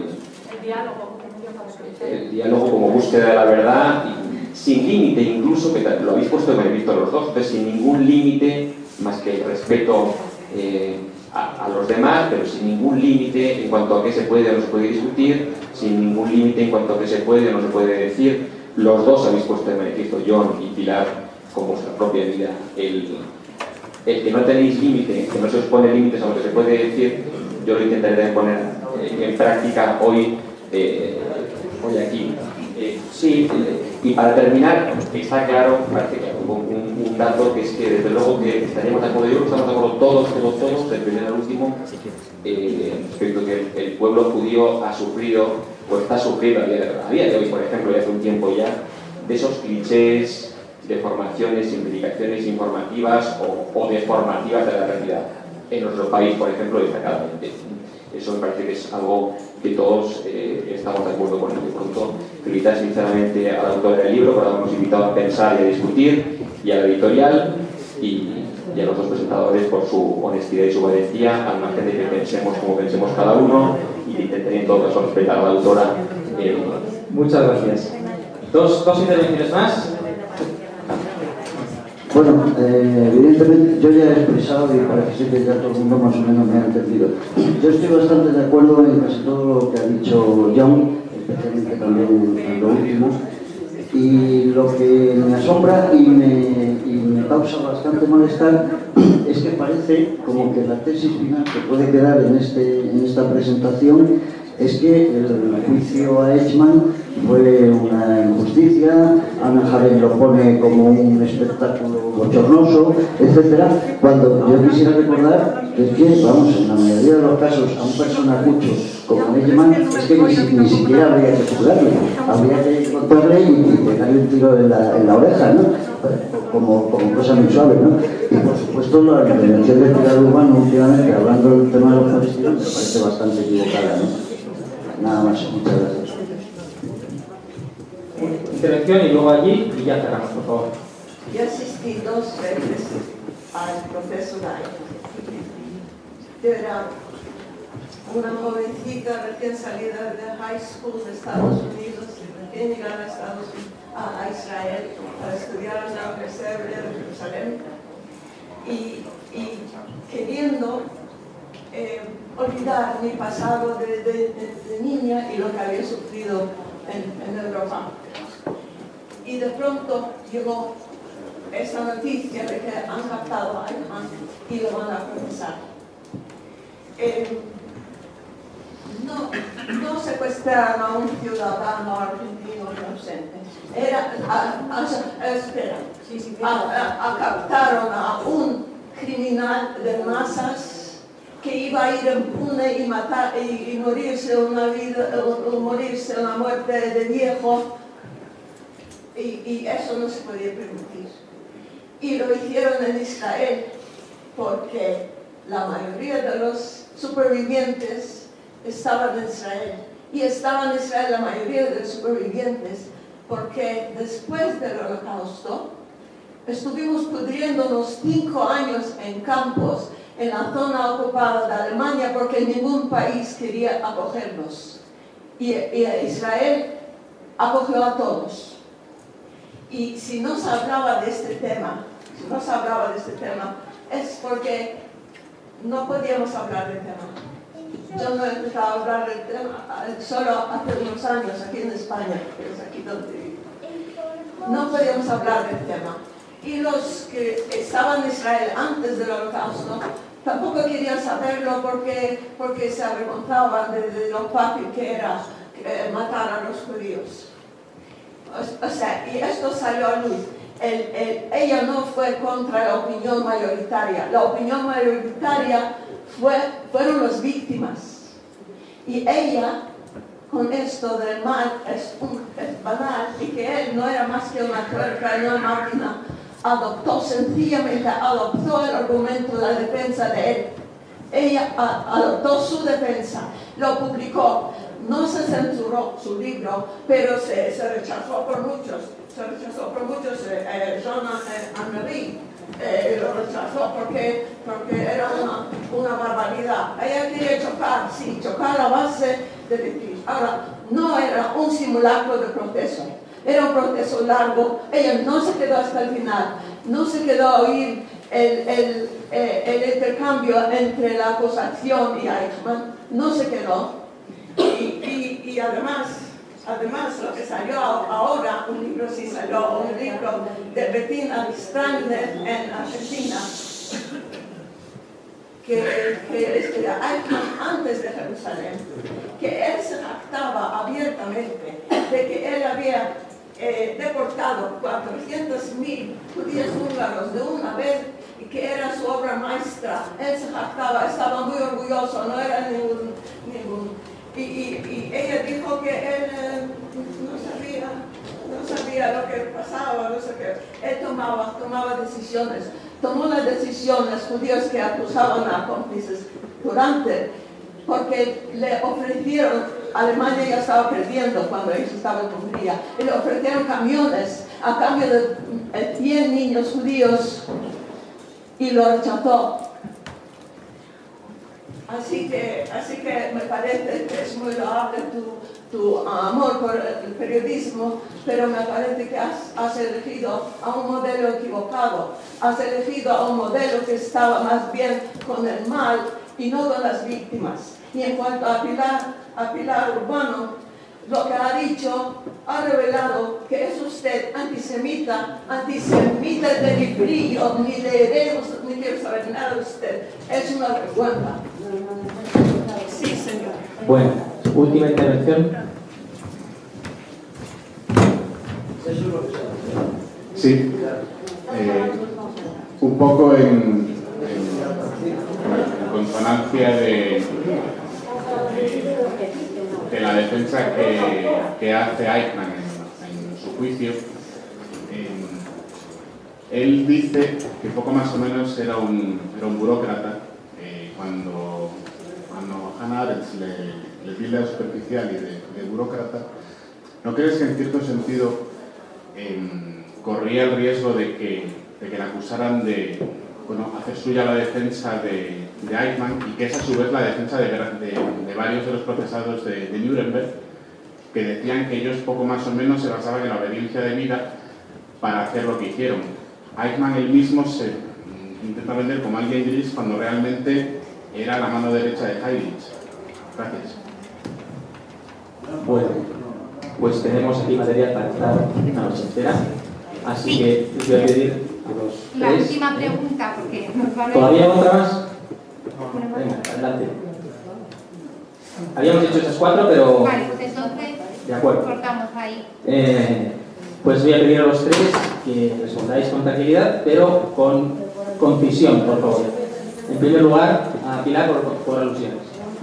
Speaker 6: el diálogo como búsqueda de la verdad, sin límite, incluso, que lo habéis puesto de manifiesto los 2, entonces sin ningún límite más que el respeto a los demás, pero sin ningún límite en cuanto a qué se puede o no se puede discutir, sin ningún límite en cuanto a qué se puede o no se puede decir. Los 2 habéis puesto de manifiesto, John y Pilar, con vuestra propia vida, el que no tenéis límite, que no se os pone límites a lo que se puede decir. Yo lo intentaré poner en práctica hoy aquí. Sí, y para terminar, está claro, parece que un dato, que es que desde luego que estaríamos de acuerdo, yo creo que estamos de acuerdo todos, del primero al último, respecto que el pueblo judío ha sufrido, o está sufriendo a día de hoy, por ejemplo, y hace un tiempo ya, de esos clichés, deformaciones, simplificaciones informativas o deformativas de la realidad. En nuestro país, por ejemplo, destacadamente. Eso me parece que es algo que todos estamos de acuerdo con él. De pronto, felicitar sinceramente a la autora del libro por habernos invitado a pensar y a discutir, y a la editorial y a los 2 presentadores por su honestidad y su valentía, al margen de que pensemos como pensemos cada uno, y que intenten en todo caso respetar a la autora.
Speaker 1: Muchas gracias. ¿Dos intervenciones más?
Speaker 7: Bueno, evidentemente yo ya he expresado y parece que ya todo el mundo más o menos me ha entendido. Yo estoy bastante de acuerdo en casi todo lo que ha dicho John, especialmente también en lo último. Y lo que me asombra y me causa bastante malestar es que parece como que la tesis final que puede quedar en esta presentación es que el juicio a Eichmann fue una injusticia, Anna Arendt lo pone como un espectáculo bochornoso, etcétera, cuando yo quisiera recordar que, vamos, en la mayoría de los casos a un personacucho como Eichmann es que ni siquiera habría que juzgarle, habría que encontrarle y pegarle un tiro en la oreja, ¿no? Como cosa muy suave, ¿no? Y por supuesto la intervención de Pilar Urbano últimamente, hablando del tema de los palestinos, me parece bastante equivocada, ¿no? Nada más, muchas gracias.
Speaker 1: Intervención y luego allí y ya cerramos, por favor.
Speaker 8: Yo asistí 2 veces al proceso de Eichmann. Yo era una jovencita recién salida de high school de Estados Unidos, recién llegada a Israel para estudiar en la Universidad Hebrea de Jerusalén y queriendo olvidar mi pasado de niña y lo que había sufrido en Europa. Y de pronto llegó esta noticia de que han captado a Eichmann y lo van a procesar. No secuestraron a un ciudadano argentino inocente. Captaron a un criminal de masas que iba a ir impune y matar y morirse una muerte de viejo, y eso no se podía permitir. Y lo hicieron en Israel porque la mayoría de los supervivientes estaban en Israel, y estaban en Israel la mayoría de los supervivientes porque después del Holocausto estuvimos pudriéndonos 5 años en campos en la zona ocupada de Alemania porque ningún país quería acogernos, y Israel acogió a todos. Y si no se hablaba de este tema, es porque no podíamos hablar del tema. Yo no he empezado a hablar del tema solo hace unos años aquí en España, que es aquí donde vivo. No podíamos hablar del tema. Y los que estaban en Israel antes del Holocausto tampoco querían saberlo porque se avergonzaban de lo fácil que era matar a los judíos. O sea, y esto salió a luz. Ella no fue contra la opinión mayoritaria. La opinión mayoritaria fueron las víctimas. Y ella, con esto del mal, es banal, y que él no era más que una tuerca y una máquina, sencillamente adoptó el argumento de la defensa de él. Ella adoptó su defensa, lo publicó. No se censuró su libro, pero se rechazó por muchos. John Henry lo rechazó porque era una barbaridad. Ella quería chocar a base de decir. Ahora, no era un simulacro de proceso, era un proceso largo. Ella no se quedó hasta el final, no se quedó a oír el intercambio entre la acusación y Eichmann, no se quedó. Y además lo que salió ahora, un libro de Bettina Strangner en Argentina, que escribió Eichmann antes de Jerusalén, que él se jactaba abiertamente de que él había deportado 400.000 judíos húngaros de una vez y que era su obra maestra. Él se jactaba, estaba muy orgulloso, no era ningún y ella dijo que él no sabía lo que pasaba, no sé qué. Él tomaba decisiones. Tomó las decisiones judíos que acusaban a cómplices porque le ofrecieron, Alemania ya estaba perdiendo cuando ellos estaban en Hungría, y le ofrecieron camiones a cambio de 100 niños judíos y lo rechazó. Así que me parece que es muy loable tu amor por el periodismo, pero me parece que has elegido a un modelo equivocado. Has elegido a un modelo que estaba más bien con el mal y no con las víctimas. Y en cuanto a Pilar Urbano, lo que ha dicho ha revelado que es usted antisemita de mi brillo, ni leeremos, ni quiero saber nada de usted. Es una vergüenza. Sí, señor.
Speaker 1: Bueno, última intervención.
Speaker 9: Sí, un poco en consonancia de la defensa que hace Eichmann en su juicio. Él dice que poco más o menos era un burócrata. Cuando Hannah Arendt le tilda de superficial y de burócrata, ¿no crees que en cierto sentido corría el riesgo de que la acusaran de hacer suya la defensa de Eichmann, y que es a su vez la defensa de varios de los procesados de Nuremberg, que decían que ellos poco más o menos se basaban en la obediencia de vida para hacer lo que hicieron? Eichmann él mismo se intenta vender como alguien gris cuando realmente era la mano derecha de Heydrich. Gracias.
Speaker 1: Bueno, pues tenemos aquí material para estar una noche entera, así que les voy a pedir a los
Speaker 10: La
Speaker 1: tres.
Speaker 10: última pregunta, porque nos va a
Speaker 1: ¿Todavía otra más? Venga, adelante. Habíamos dicho esas 4, pero...
Speaker 10: Vale, pues entonces
Speaker 1: De acuerdo.
Speaker 10: cortamos ahí.
Speaker 1: Pues voy a pedir a los 3 que respondáis con tranquilidad, pero con concisión, por favor. En primer lugar, a Pilar por alusiones.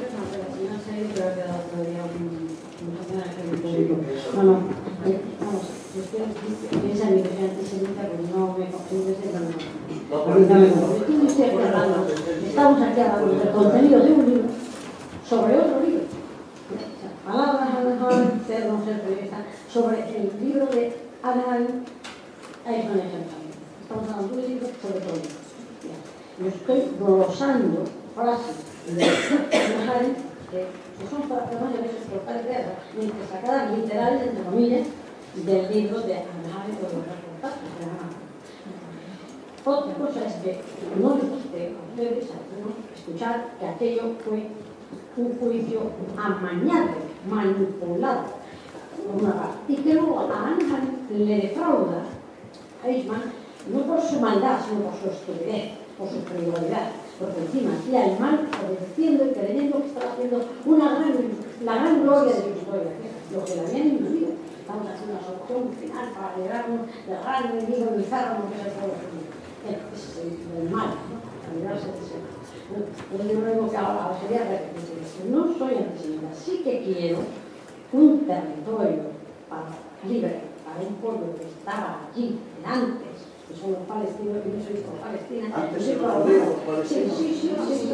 Speaker 4: Bueno, vamos, piensa en mi que soy antisemita, pero no me confundes de no estoy hablando. Estamos aquí hablando del contenido de un libro sobre otro libro. Palabras, ser no ser periodista, sobre el libro de Hannah Arendt. Estamos hablando de un libro sobre todo. Yo estoy glosando frases de Hannah Arendt que son para que a veces por tal guerra, mientras sacadas literales, entre comillas, del libro de Hannah Arendt o de los reportajes de Hannah Arendt. Otra cosa es que no les guste a ustedes escuchar que aquello fue un juicio amañado, manipulado, por una parte, y que luego a Hannah Arendt le defrauda a Eichmann no por su maldad, sino por su estupidez, por su frivolidad, porque encima hacía el mal obedeciendo y creyendo que estaba haciendo la gran gloria de su historia, que es lo que la habían inducido. Estamos haciendo una solución final para librarnos del gran enemigo bizarro que es el pueblo judío. Ese es el mal, ¿no? Para librarse de ese mal. Yo lo único que ahora sería repetir esto. No soy antisemita, sí que quiero un territorio libre para un pueblo que estaba allí antes, que son los palestinos, que yo soy por Palestina.
Speaker 11: Antes de los judíos,
Speaker 4: sí.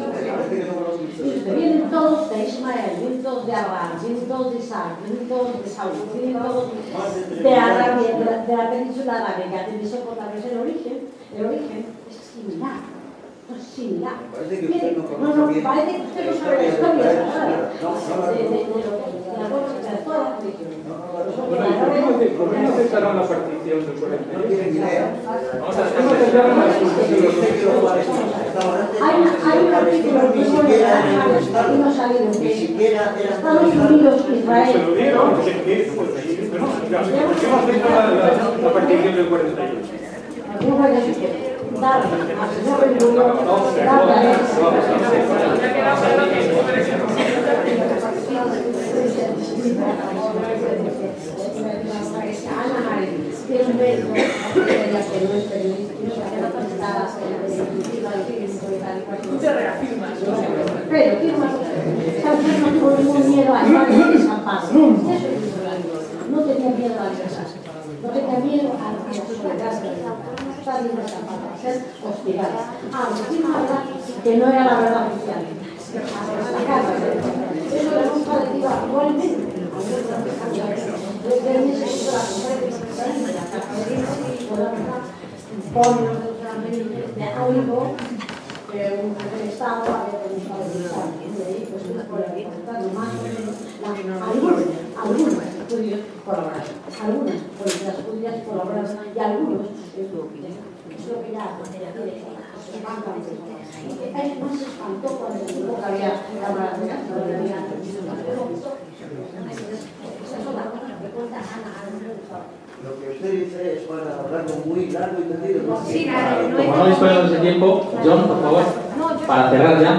Speaker 4: Vienen todos de Ismael, vienen todos de Abraham, vienen todos de Isaac, vienen todos de Saúl, vienen todos de Arabia, de la península arábiga, de Mesopotamia. El origen es similar. Es similar.
Speaker 11: Parece que usted no
Speaker 4: conoce bien. Parece que usted no sabe la historia de toda la religión.
Speaker 2: ¿Por qué no aceptaron la partición del 48?
Speaker 11: No tienen idea.
Speaker 2: Vamos a hacer una
Speaker 4: hay un artículo que no ha salido, que Estados Unidos, Israel...
Speaker 2: Se lo dieron, ¿por qué no aceptaron la partición del 48?
Speaker 4: Darle al señor Benjumín, darle a él. Hannah Arendt tiene un mérito, que no es periodista, pero tiene una cosa, esta mujer no tuvo ningún miedo a escapar. No tenía miedo a escapar, no tenía miedo a la soledad, está bien escapar, a ser hostigada. Encima habla que no era la verdad oficial. Eso le hemos parecido actualmente. el Estado había demostrado que pues tú puedes contar más o menos algunos estudios colaboraron, algunas políticas judías colaboraron y algunos es lo que ya es más espantó cuando se dijo que había cámaras de gas.
Speaker 11: Lo que usted dice es para hablarlo muy largo y tendido. ¿No?
Speaker 10: Sí,
Speaker 1: Como no disponemos de tiempo, John, por favor, para cerrar ya.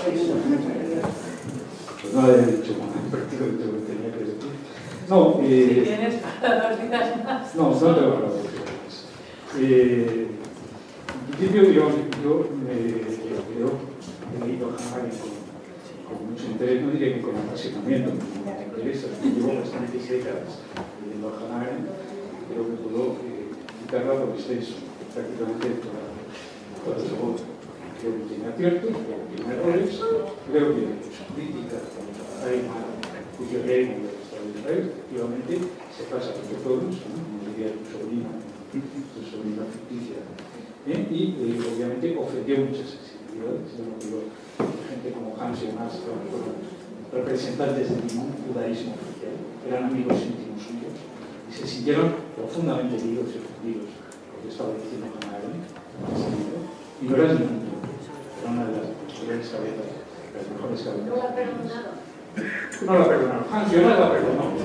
Speaker 2: Pues no le he dicho prácticamente lo que tenía que decir. No,
Speaker 3: si tienes para 2 días más.
Speaker 2: no tengo para 2 días más. En principio yo he leído a Hannah con mucho interés, no diría que con apasionamiento, me interesa, llevo bastantes décadas leyendo a Hannah Arendt, creo que puedo citarla por extenso, prácticamente toda su obra. Creo que tiene aciertos, creo que tiene errores, creo que su crítica hay una juicio de él en el Estado de Israel, efectivamente se pasa por todos, como diría tu sobrina ficticia, y obviamente ofendió muchas sensibilidades. Yo no digo gente como Hans y Marx, que fueron representantes de ningún judaísmo oficial, eran amigos íntimos suyos y se sintieron profundamente heridos y ofendidos por lo que estaba diciendo Hannah Arendt en ese libro. Y no era ningún tío, era una de las mejores cabezas, las mejores cabezas.
Speaker 4: No la perdonaron.
Speaker 2: No la perdonaron. Hans Jonas la perdonó.